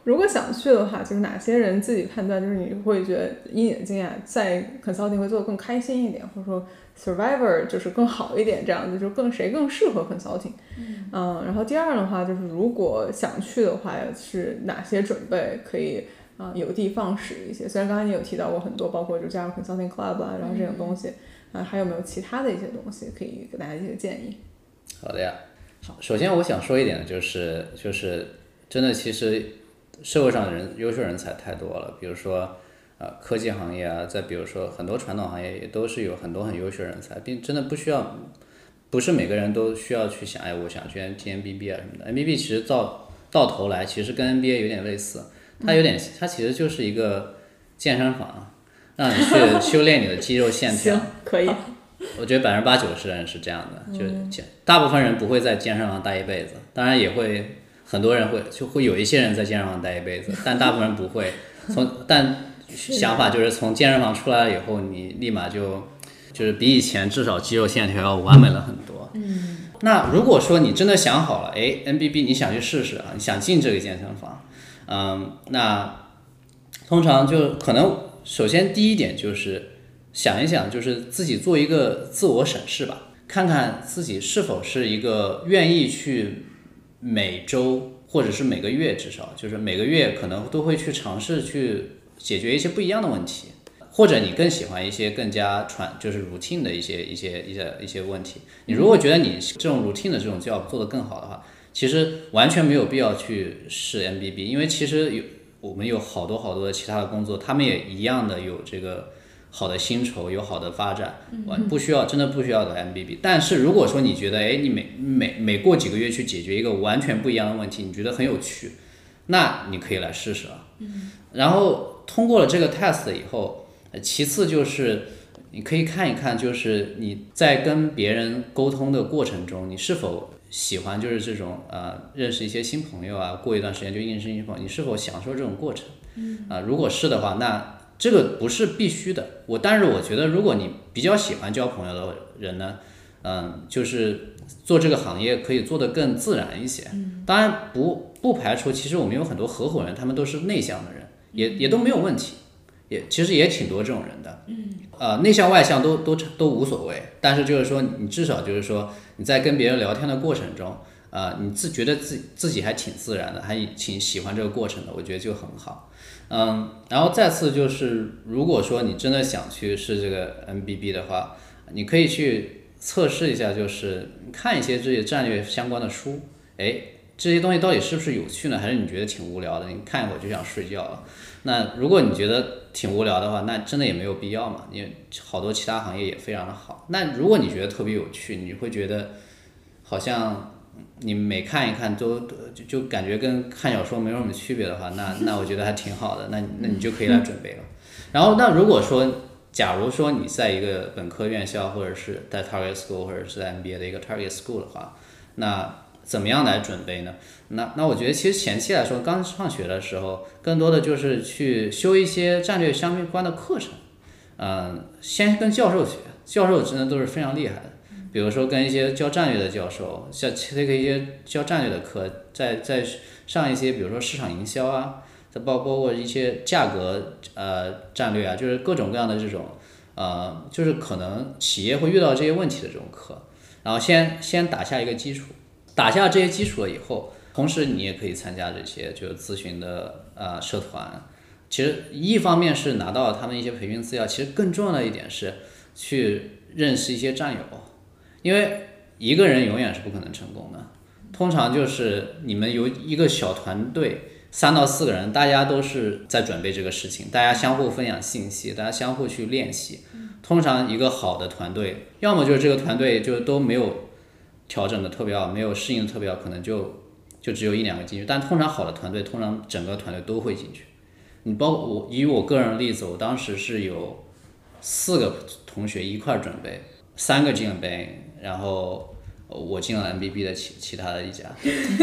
如果想去的话，就是哪些人自己判断，就是你会觉得以你的经验，在 consulting 会做得更开心一点，或者说 survivor 就是更好一点，这样子就更谁更适合 consulting。嗯, 嗯，然后第二的话就是如果想去的话，是哪些准备可以啊、呃、有的放矢一些。虽然刚才你有提到过很多，包括就加入 consulting club 啊，然后这种东西，啊、呃，还有没有其他的一些东西可以给大家一些建议？ 好的呀，首先我想说一点的就是就是真的其实社会上的人优秀人才太多了，比如说呃科技行业啊，再比如说很多传统行业也都是有很多很优秀人才，并真的不需要，不是每个人都需要去想，哎，我想去 M B B 啊什么的。M B B 其实到到头来其实跟 M B A 有点类似，它有点它其实就是一个健身房，让你去修炼你的肌肉线条。 行，可以。 我觉得百分之八九十的人是这样的，就大部分人不会在健身房待一辈子，当然也会很多人会就会有一些人在健身房待一辈子，但大部分人不会。从但想法就是从健身房出来了以后，你立马就就是比以前至少肌肉线条要完美了很多。嗯。那如果说你真的想好了，哎 ，M B B 你想去试试啊，你想进这个健身房，嗯，那通常就可能首先第一点就是想一想，就是自己做一个自我审视吧，看看自己是否是一个愿意去每周或者是每个月，至少就是每个月可能都会去尝试去解决一些不一样的问题，或者你更喜欢一些更加传就是 routine 的一些一些一些一些问题。你如果觉得你这种 routine 的这种 job 做得更好的话，其实完全没有必要去试 M B B， 因为其实有我们有好多好多的其他的工作，他们也一样的有这个好的薪酬，有好的发展，不需要真的不需要的 M B B。 但是如果说你觉得哎，你每每每过几个月去解决一个完全不一样的问题，你觉得很有趣，那你可以来试试了。然后通过了这个 test 以后，其次就是你可以看一看，就是你在跟别人沟通的过程中，你是否喜欢就是这种呃认识一些新朋友啊，过一段时间就认识新朋友，你是否享受这种过程？啊、呃，如果是的话，那这个不是必须的。我但是我觉得，如果你比较喜欢交朋友的人呢，嗯，就是做这个行业可以做得更自然一些。当然不不排除，其实我们有很多合伙人，他们都是内向的人，也也都没有问题。也其实也挺多这种人的，呃，内向外向都都都无所谓，但是就是说你至少就是说你在跟别人聊天的过程中，呃，你自觉得自己自己还挺自然的，还挺喜欢这个过程的，我觉得就很好。嗯，然后再次就是，如果说你真的想去试这个 M B B 的话，你可以去测试一下，就是看一些这些战略相关的书，哎，这些东西到底是不是有趣呢？还是你觉得挺无聊的？你看一会儿就想睡觉了。那如果你觉得挺无聊的话，那真的也没有必要嘛，因为好多其他行业也非常的好。那如果你觉得特别有趣，你会觉得好像你每看一看都就就感觉跟看小说没有什么区别的话，那那我觉得还挺好的，那那你就可以来准备了。然后那如果说假如说你在一个本科院校，或者是在 target school， 或者是在 M B A 的一个 target school 的话，那怎么样来准备呢？那那我觉得其实前期来说，刚上学的时候，更多的就是去修一些战略相关的课程，嗯，先跟教授学，教授真的都是非常厉害的。比如说跟一些教战略的教授，像 take 一些教战略的课，再再上一些比如说市场营销啊，再包包括一些价格呃战略啊，就是各种各样的这种呃，就是可能企业会遇到这些问题的这种课，然后先先打下一个基础。打下这些基础了以后，同时你也可以参加这些就是咨询的呃社团。其实一方面是拿到他们一些培训资料，其实更重要的一点是去认识一些战友，因为一个人永远是不可能成功的。通常就是你们有一个小团队，三到四个人，大家都是在准备这个事情，大家相互分享信息，大家相互去练习。通常一个好的团队，要么就是这个团队就都没有调整的特别好，没有适应的特别好，可能就就只有一两个进去。但通常好的团队，通常整个团队都会进去。你包括我，以我个人的例子，我当时是有四个同学一块准备，三个进了 Bain， 然后我进了 M B B 的其其他的一家，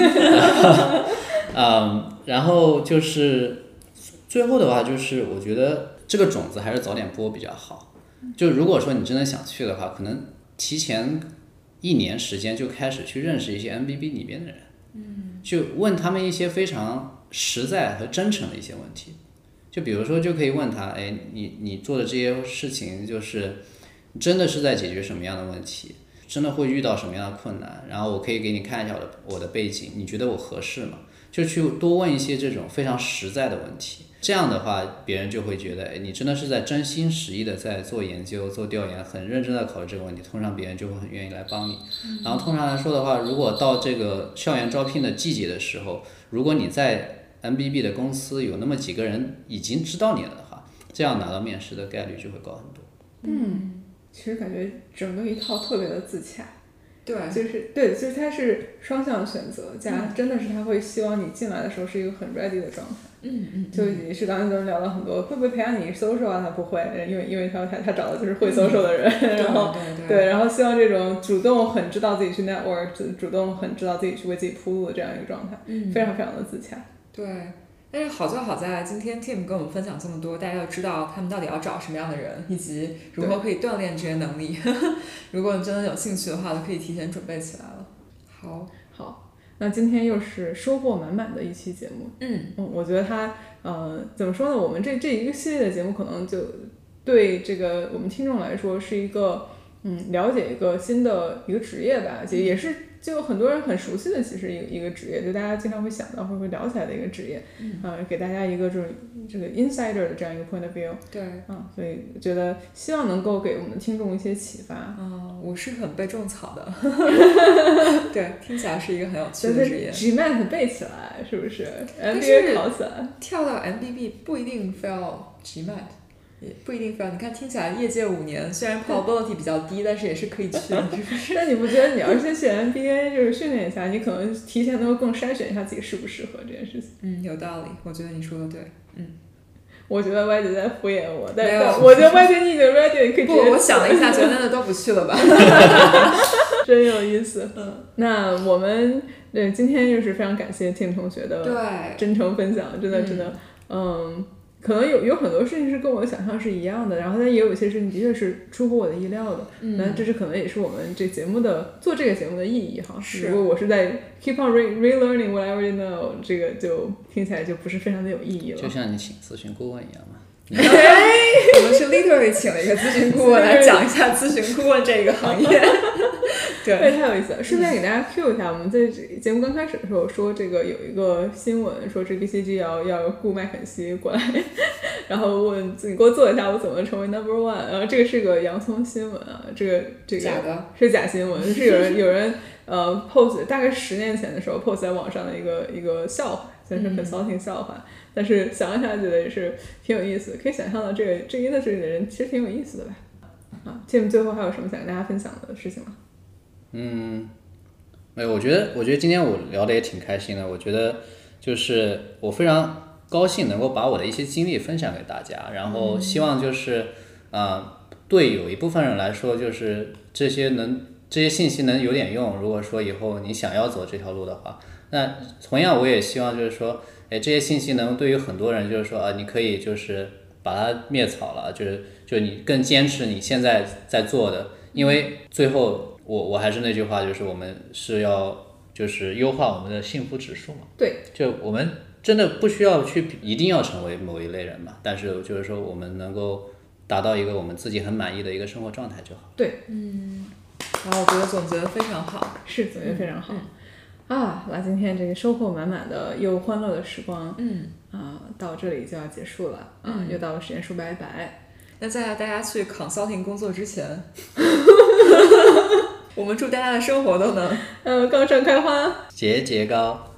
嗯，然后就是最后的话，就是我觉得这个种子还是早点播比较好。就如果说你真的想去的话，可能提前一年时间就开始去认识一些 M B B 里边的人，嗯，就问他们一些非常实在和真诚的一些问题。就比如说，就可以问他，哎，你你做的这些事情，就是真的是在解决什么样的问题？真的会遇到什么样的困难？然后我可以给你看一下我的我的背景，你觉得我合适吗？就去多问一些这种非常实在的问题。这样的话，别人就会觉得，哎，你真的是在真心实意的在做研究、做调研，很认真的考虑这个问题。通常别人就会很愿意来帮你。然后通常来说的话，如果到这个校园招聘的季节的时候，如果你在 M B B 的公司有那么几个人已经知道你了的话，这样拿到面试的概率就会高很多。 嗯，其实感觉整个一套特别的自洽。 对， 就是对，就是它是双向选择加，真的是他会希望你进来的时候是一个很 ready 的状态。 嗯嗯， 就也是刚才咱们聊了很多，会不会培养你 social 啊？他不会，因为因为他他他找的就是会 social 的人， 嗯、 然后对对, 对，然后希望这种主动很知道自己去 network， 主动很知道自己去为自己铺路的这样一个状态， 嗯， 非常非常的自洽。 对。但是好就好在今天 Tim 跟我们分享这么多，大家要知道他们到底要找什么样的人，以及如何可以锻炼这些能力。如果你真的有兴趣的话，就可以提前准备起来了。好， 好，那今天又是收获满满的一期节目。 嗯嗯，我觉得它呃怎么说呢？我们这这一个系列的节目可能就对这个我们听众来说是一个嗯了解一个新的一个职业吧，也也是。就很多人很熟悉的，其实一个一个职业，就大家经常会想到，会会聊起来的一个职业， 嗯， 呃，给大家一个这种这个 insider 的这样一个 point of view， 对， 啊，所以觉得希望能够给我们的听众一些启发。 嗯，我是很被种草的，对，听起来是一个很有趣的职业。 G M A T 背起来是不是 ？M B A 考起来， 跳到 M B B 不一定非要 G M A T。也不一定非要，你看听起来业界五年，虽然 probability 比较低，但是也是可以去的，是不是？ 但你不觉得你要是先去 M B A 就是训练一下，你可能提前能够更筛选一下自己适不适合这件事情。 嗯，有道理，我觉得你说的对。嗯， 我觉得歪姐在敷衍我，但是我觉得歪姐你已经 ready， 你可以直接。 不，我想了一下，觉得那都不去了吧。 真有意思。 嗯， 那我们对今天又是非常感谢 Tim 同学的真诚分享，真的真的，嗯。嗯可能有有很多事情是跟我的想象是一样的，然后但也有一些事情的确是出乎我的意料的。 嗯， 那这是可能也是我们这节目的做这个节目的意义哈。 是。 如果我是在 keep on re relearning what I already know， 这个就听起来就不是非常的有意义了。 就像你请咨询顾问一样嘛。 我们是 literally 请了一个咨询顾问来讲一下咨询顾问这个行业。对， 太有意思了。顺便给大家 Q 一下，我们在节目刚开始的时候说这个有一个新闻，说这 B C G 要要雇麦肯锡过来，然后问你给我做一下我怎么成为 number one， 然后这个是个洋葱新闻啊，这个这个假的是假新闻，是有人有人呃 post 大概十年前的时候 post 在网上的一个一个笑话，算是 consulting 笑话，嗯、但是想一下觉得也是挺有意思，可以想象到这个这个 industry 的人其实挺有意思的吧。啊 ，Tim 最后还有什么想跟大家分享的事情吗？ 嗯，没有，我觉得，我觉得今天我聊的也挺开心的。我觉得就是我非常高兴能够把我的一些经历分享给大家，然后希望就是，呃，对有一部分人来说，就是这些能这些信息能有点用。如果说以后你想要走这条路的话，那同样我也希望就是说，哎，这些信息能对于很多人就是说啊，你可以就是把它灭草了，就是就你更坚持你现在在做的，因为最后。我我还是那句话，就是我们是要就是优化我们的幸福指数嘛。 对， 就我们真的不需要去一定要成为某一类人嘛，但是就是说我们能够达到一个我们自己很满意的一个生活状态就好。 对， 嗯，然后我觉得总结得非常好， 是总结非常好。嗯、啊，那今天这个收获满满的又欢乐的时光， 嗯啊，到这里就要结束了啊， 嗯、 又到了时间说拜拜。 那在大家去 consulting 工作之前。我们祝大家的生活都能， 呃，杠上开花， 节节高。